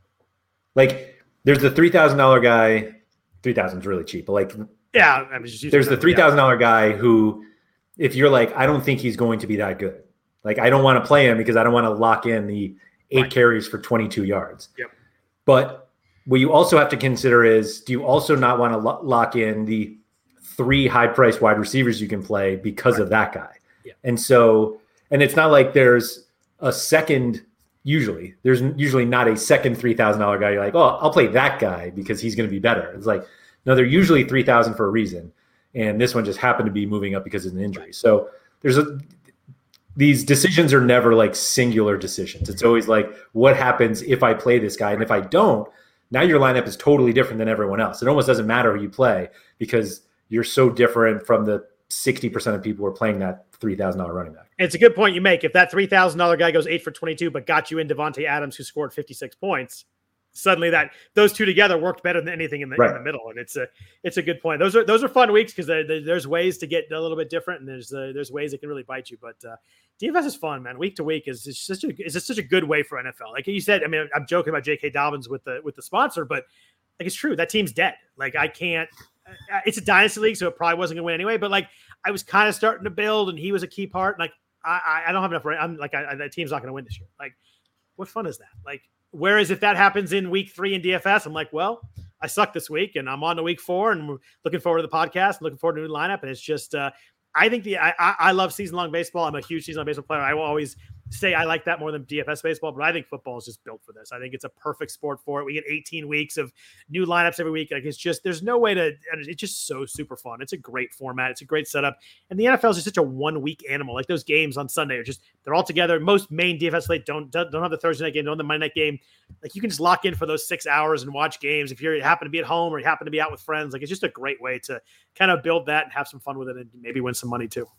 Like, there's the three thousand dollars guy. three thousand is really cheap, but like, yeah, I mean, just there's the three thousand dollars yeah. guy who, if you're like, I don't think he's going to be that good. Like, I don't want to play him because I don't want to lock in the eight right. carries for twenty-two yards. Yep. But what you also have to consider is, do you also not want to lo- lock in the three high-priced wide receivers you can play because right. of that guy? Yeah. And so, and it's not like there's a second. Usually, there's usually not a second three thousand dollars guy. You're like, oh, I'll play that guy because he's going to be better. It's like, no, they're usually three thousand for a reason, and this one just happened to be moving up because of an injury. So there's a these decisions are never like singular decisions. It's always like, what happens if I play this guy, and if I don't, now your lineup is totally different than everyone else. It almost doesn't matter who you play because you're so different from the sixty percent of people who are playing that three thousand dollars running back. It's a good point you make. If that three thousand dollars guy goes eight for twenty-two, but got you in Devontae Adams, who scored fifty-six points, suddenly that those two together worked better than anything in the, right. in the middle. And it's a, it's a good point. Those are, those are fun weeks because there's ways to get a little bit different, and there's, uh, there's ways that can really bite you. But uh, D F S is fun, man. Week to week is just such a, is just such a good way for N F L. Like you said, I mean, I'm joking about J K. Dobbins with the, with the sponsor, but like, it's true. That team's dead. Like, I can't, it's a dynasty league, so it probably wasn't gonna win anyway, but like, I was kind of starting to build, and he was a key part. Like, I, I don't have enough. I'm like, I, that team's not going to win this year. Like, what fun is that? Like, whereas if that happens in week three in D F S, I'm like, well, I suck this week, and I'm on to week four, and we're looking forward to the podcast, looking forward to a new lineup. And it's just, uh, I think the I, I love season long baseball. I'm a huge season long baseball player. I will always say I like that more than D F S baseball, but I think football is just built for this. I think it's a perfect sport for it. We get eighteen weeks of new lineups every week. Like, it's just, there's no way to, it's just so super fun. It's a great format. It's a great setup. And the N F L is just such a one week animal. Like, those games on Sunday are just, they're all together. Most main D F S slate don't, don't have the Thursday night game, don't have the Monday night game. Like, you can just lock in for those six hours and watch games. If you happen to be at home or you happen to be out with friends, like, it's just a great way to kind of build that and have some fun with it and maybe win some money too.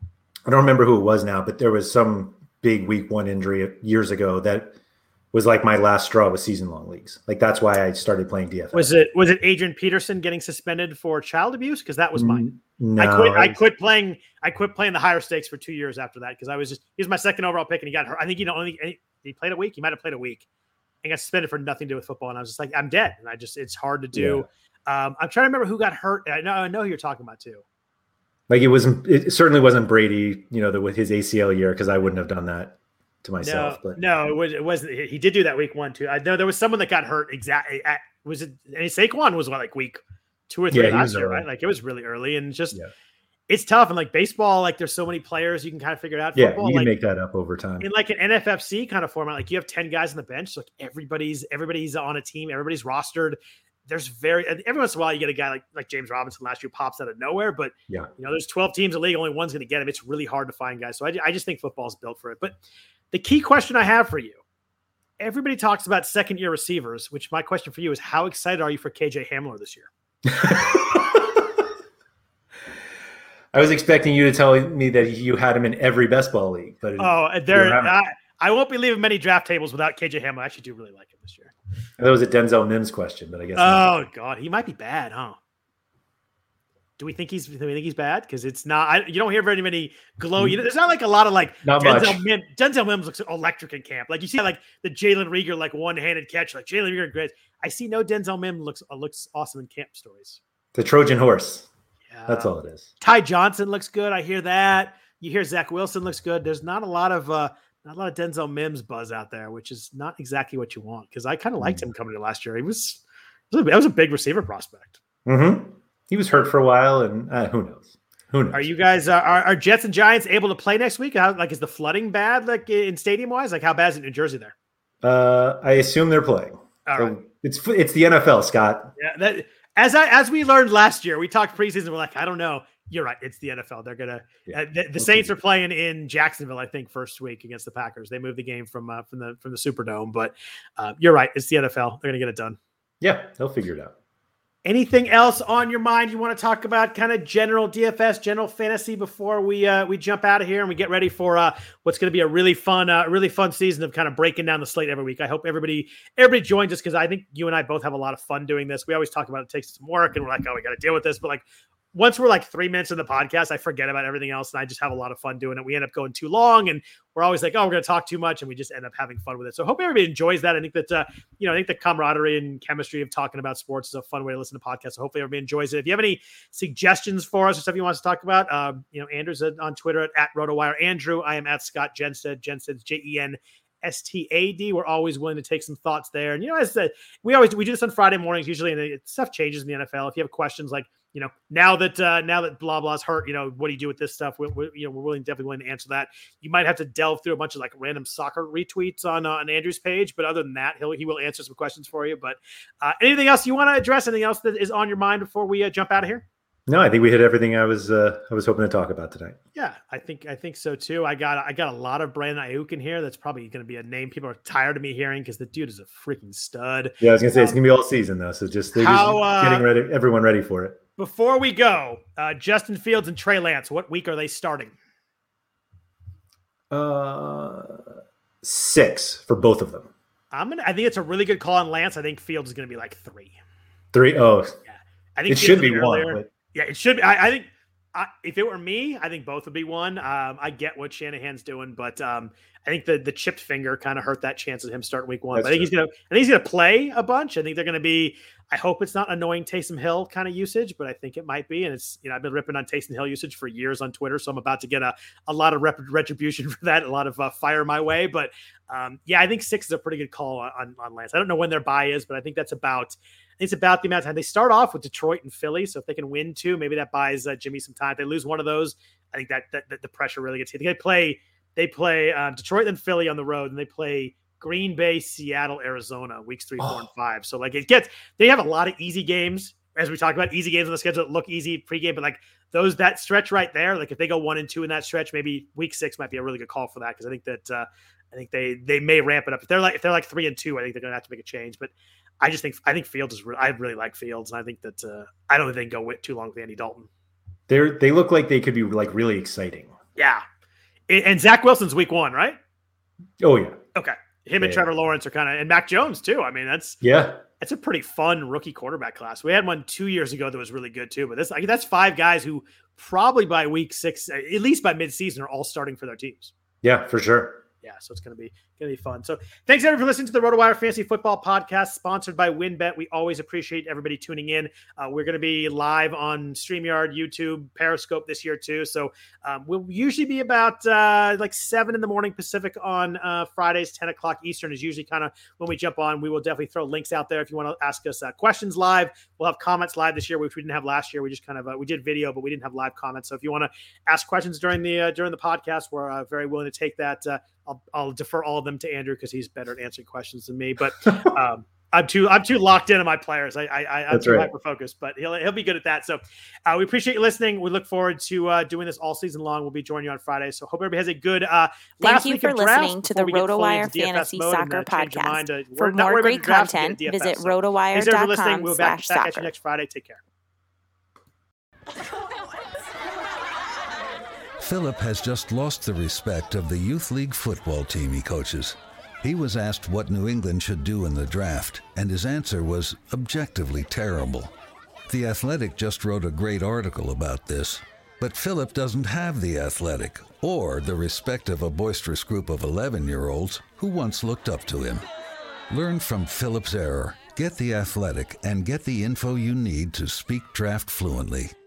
I don't remember who it was now, but there was some big week one injury years ago that was like my last straw with season long leagues. Like, that's why I started playing D F S. Was it, was it Adrian Peterson getting suspended for child abuse? Cause that was mine. No, I quit, I quit playing, I quit playing the higher stakes for two years after that. Cause I was just, he was my second overall pick, and he got hurt. I think, you know, only he played a week. He might've played a week and got suspended for nothing to do with football. And I was just like, I'm dead. And I just, it's hard to do. Yeah. Um, I'm trying to remember who got hurt. I know, I know who you're talking about too. Like, it wasn't, it certainly wasn't Brady, you know, the, with his A C L year, because I wouldn't have done that to myself. No, but no, it was, it wasn't. He did do that week one too. I know there was someone that got hurt. Exactly. At, was it? And Saquon was what, like week two or three yeah, last year, right? Like, it was really early, and just yeah. it's tough. And like baseball, like there's so many players you can kind of figure it out. Yeah, Football, you can like, make that up over time. In like an N F F C kind of format, like you have ten guys on the bench, so like everybody's everybody's on a team, everybody's rostered. There's very every once in a while you get a guy like like James Robinson last year pops out of nowhere, but yeah, you know, there's twelve teams in the league, only one's going to get him. It's really hard to find guys. So I, I just think football is built for it. But the key question I have for you, everybody talks about second year receivers, which my question for you is, how excited are you for K J Hamler this year? I was expecting you to tell me that you had him in every best ball league, but oh, there I, I won't be leaving many draft tables without K J Hamler. I actually do really like him this year. That was a Denzel Mims question, but I guess. Oh not. God, he might be bad, huh? Do we think he's? Do we think he's bad? Because it's not. I, you don't hear very many glow. You know, there's not like a lot of like not Denzel much. Mims. Denzel Mims looks electric in camp. Like you see, like the Jalen Reagor like one handed catch. Like Jalen Reagor, great. I see no Denzel Mims looks uh, looks awesome in camp stories. The Trojan horse. Yeah, that's all it is. Ty Johnson looks good. I hear that. You hear Zach Wilson looks good. There's not a lot of. uh Not a lot of Denzel Mims buzz out there, which is not exactly what you want, because I kind of liked him coming to last year. He was, that was a big receiver prospect. Mm-hmm. He was hurt for a while, and uh, who knows? Who knows? Are you guys, uh, are, are Jets and Giants able to play next week? How, like, is the flooding bad, like in stadium wise? Like, how bad is it in New Jersey there? Uh, I assume they're playing. All so right. It's it's the N F L, Scott. Yeah. That, as I as we learned last year, we talked preseason. We're like, I don't know. You're right. It's the N F L. They're gonna. Yeah. Uh, the the Saints are playing in Jacksonville, I think, first week against the Packers. They moved the game from uh, from the from the Superdome, but uh, you're right. It's the N F L. They're gonna get it done. Yeah, they'll figure it out. Anything else on your mind you want to talk about, kind of general D F S, general fantasy before we uh, we jump out of here and we get ready for uh, what's going to be a really fun, uh, really fun season of kind of breaking down the slate every week. I hope everybody everybody joins us because I think you and I both have a lot of fun doing this. We always talk about it takes some work and we're like, oh, we got to deal with this, but like. Once we're like three minutes in the podcast, I forget about everything else. And I just have a lot of fun doing it. We end up going too long and we're always like, oh, we're going to talk too much. And we just end up having fun with it. So I hope everybody enjoys that. I think that, uh, you know, I think the camaraderie and chemistry of talking about sports is a fun way to listen to podcasts. So hopefully everybody enjoys it. If you have any suggestions for us or stuff you want us to talk about, um, you know, Andrew's on Twitter at, at RotoWire. Andrew, I am at Scott Jenstad. Jenstad's J E N S T A D. We're always willing to take some thoughts there. And, you know, as I said, we always, we do this on Friday mornings usually, and it, stuff changes in the N F L. If you have questions like, you know, now that uh, now that blah blah's hurt, you know, what do you do with this stuff? We're, we're you know we're willing, definitely willing to answer that. You might have to delve through a bunch of like random soccer retweets on uh, on Andrew's page, but other than that, he'll he will answer some questions for you. But uh, anything else you want to address? Anything else that is on your mind before we uh, jump out of here? No, I think we hit everything I was uh, I was hoping to talk about tonight. Yeah, I think I think so too. I got I got a lot of Brandon Ayuk in here. That's probably going to be a name people are tired of me hearing because the dude is a freaking stud. Yeah, I was going to say um, it's going to be all season though, so just, they're how, just uh, getting ready, everyone ready for it. Before we go, uh, Justin Fields and Trey Lance, what week are they starting? Uh, six for both of them. I'm gonna. I think it's a really good call on Lance. I think Fields is going to be like three. Three. Oh, yeah. I think it should be one. But... Yeah, it should be. I, I think I, if it were me, I think both would be one. Um, I get what Shanahan's doing, but um, I think the the chipped finger kind of hurt that chance of him starting week one. But I think true. he's gonna. I think he's gonna play a bunch. I think they're gonna be. I hope it's not annoying Taysom Hill kind of usage, but I think it might be. And it's, you know, I've been ripping on Taysom Hill usage for years on Twitter. So I'm about to get a, a lot of rep- retribution for that, a lot of uh, fire my way. But um, yeah, I think six is a pretty good call on, on, on Lance. I don't know when their bye is, but I think that's about, it's about the amount of time they start off with Detroit and Philly. So if they can win two, maybe that buys uh, Jimmy some time. If they lose one of those, I think that, that, that the pressure really gets hit. They play, they play um, Detroit and Philly on the road, and they play Green Bay, Seattle, Arizona, weeks three, four, oh. and five. So like it gets, they have a lot of easy games, as we talked about, easy games on the schedule that look easy pregame, but like those, that stretch right there, like if they go one and two in that stretch, maybe week six might be a really good call for that. Cause I think that, uh, I think they, they may ramp it up. If they're like, if they're like three and two, I think they're going to have to make a change, but I just think, I think Fields is, re- I really like Fields. And I think that, uh, I don't think they can go with too long with Andy Dalton. They're, they look like they could be like really exciting. Yeah. And Zach Wilson's week one, right? Oh yeah. Okay. Him and yeah. Trevor Lawrence are kind of, and Mac Jones too. I mean, that's yeah, that's a pretty fun rookie quarterback class. We had one two years ago that was really good too. But this, I mean, that's five guys who probably by week six, at least by midseason, are all starting for their teams. Yeah, for sure. Yeah, so it's going to be going to be fun. So thanks everyone for listening to the RotoWire Fantasy Football Podcast, sponsored by WynnBET. We always appreciate everybody tuning in. Uh, we're going to be live on StreamYard, YouTube, Periscope this year too. So um, we'll usually be about uh, like seven in the morning Pacific on uh, Fridays, ten o'clock Eastern is usually kind of when we jump on. We will definitely throw links out there if you want to ask us uh, questions live. We'll have comments live this year, which we didn't have last year. We just kind of uh, we did video, but we didn't have live comments. So if you want to ask questions during the uh, during the podcast, we're uh, very willing to take that. Uh, I'll, I'll defer all of them to Andrew because he's better at answering questions than me. But um, I'm too I'm too locked in on my players. I, I I'm That's too right. hyper focused, but he'll he'll be good at that. So uh, we appreciate you listening. We look forward to uh, doing this all season long. We'll be joining you on Friday. So hope everybody has a good uh, last Thank week you for of draft listening to the RotoWire Fantasy Soccer Podcast. To, for more great content, visit so rotowire dot com we'll slash back, back soccer. At you next Friday. Take care. Philip has just lost the respect of the youth league football team he coaches. He was asked what New England should do in the draft, and his answer was objectively terrible. The Athletic just wrote a great article about this, but Philip doesn't have The Athletic or the respect of a boisterous group of eleven-year-olds who once looked up to him. Learn from Philip's error. Get The Athletic and get the info you need to speak draft fluently.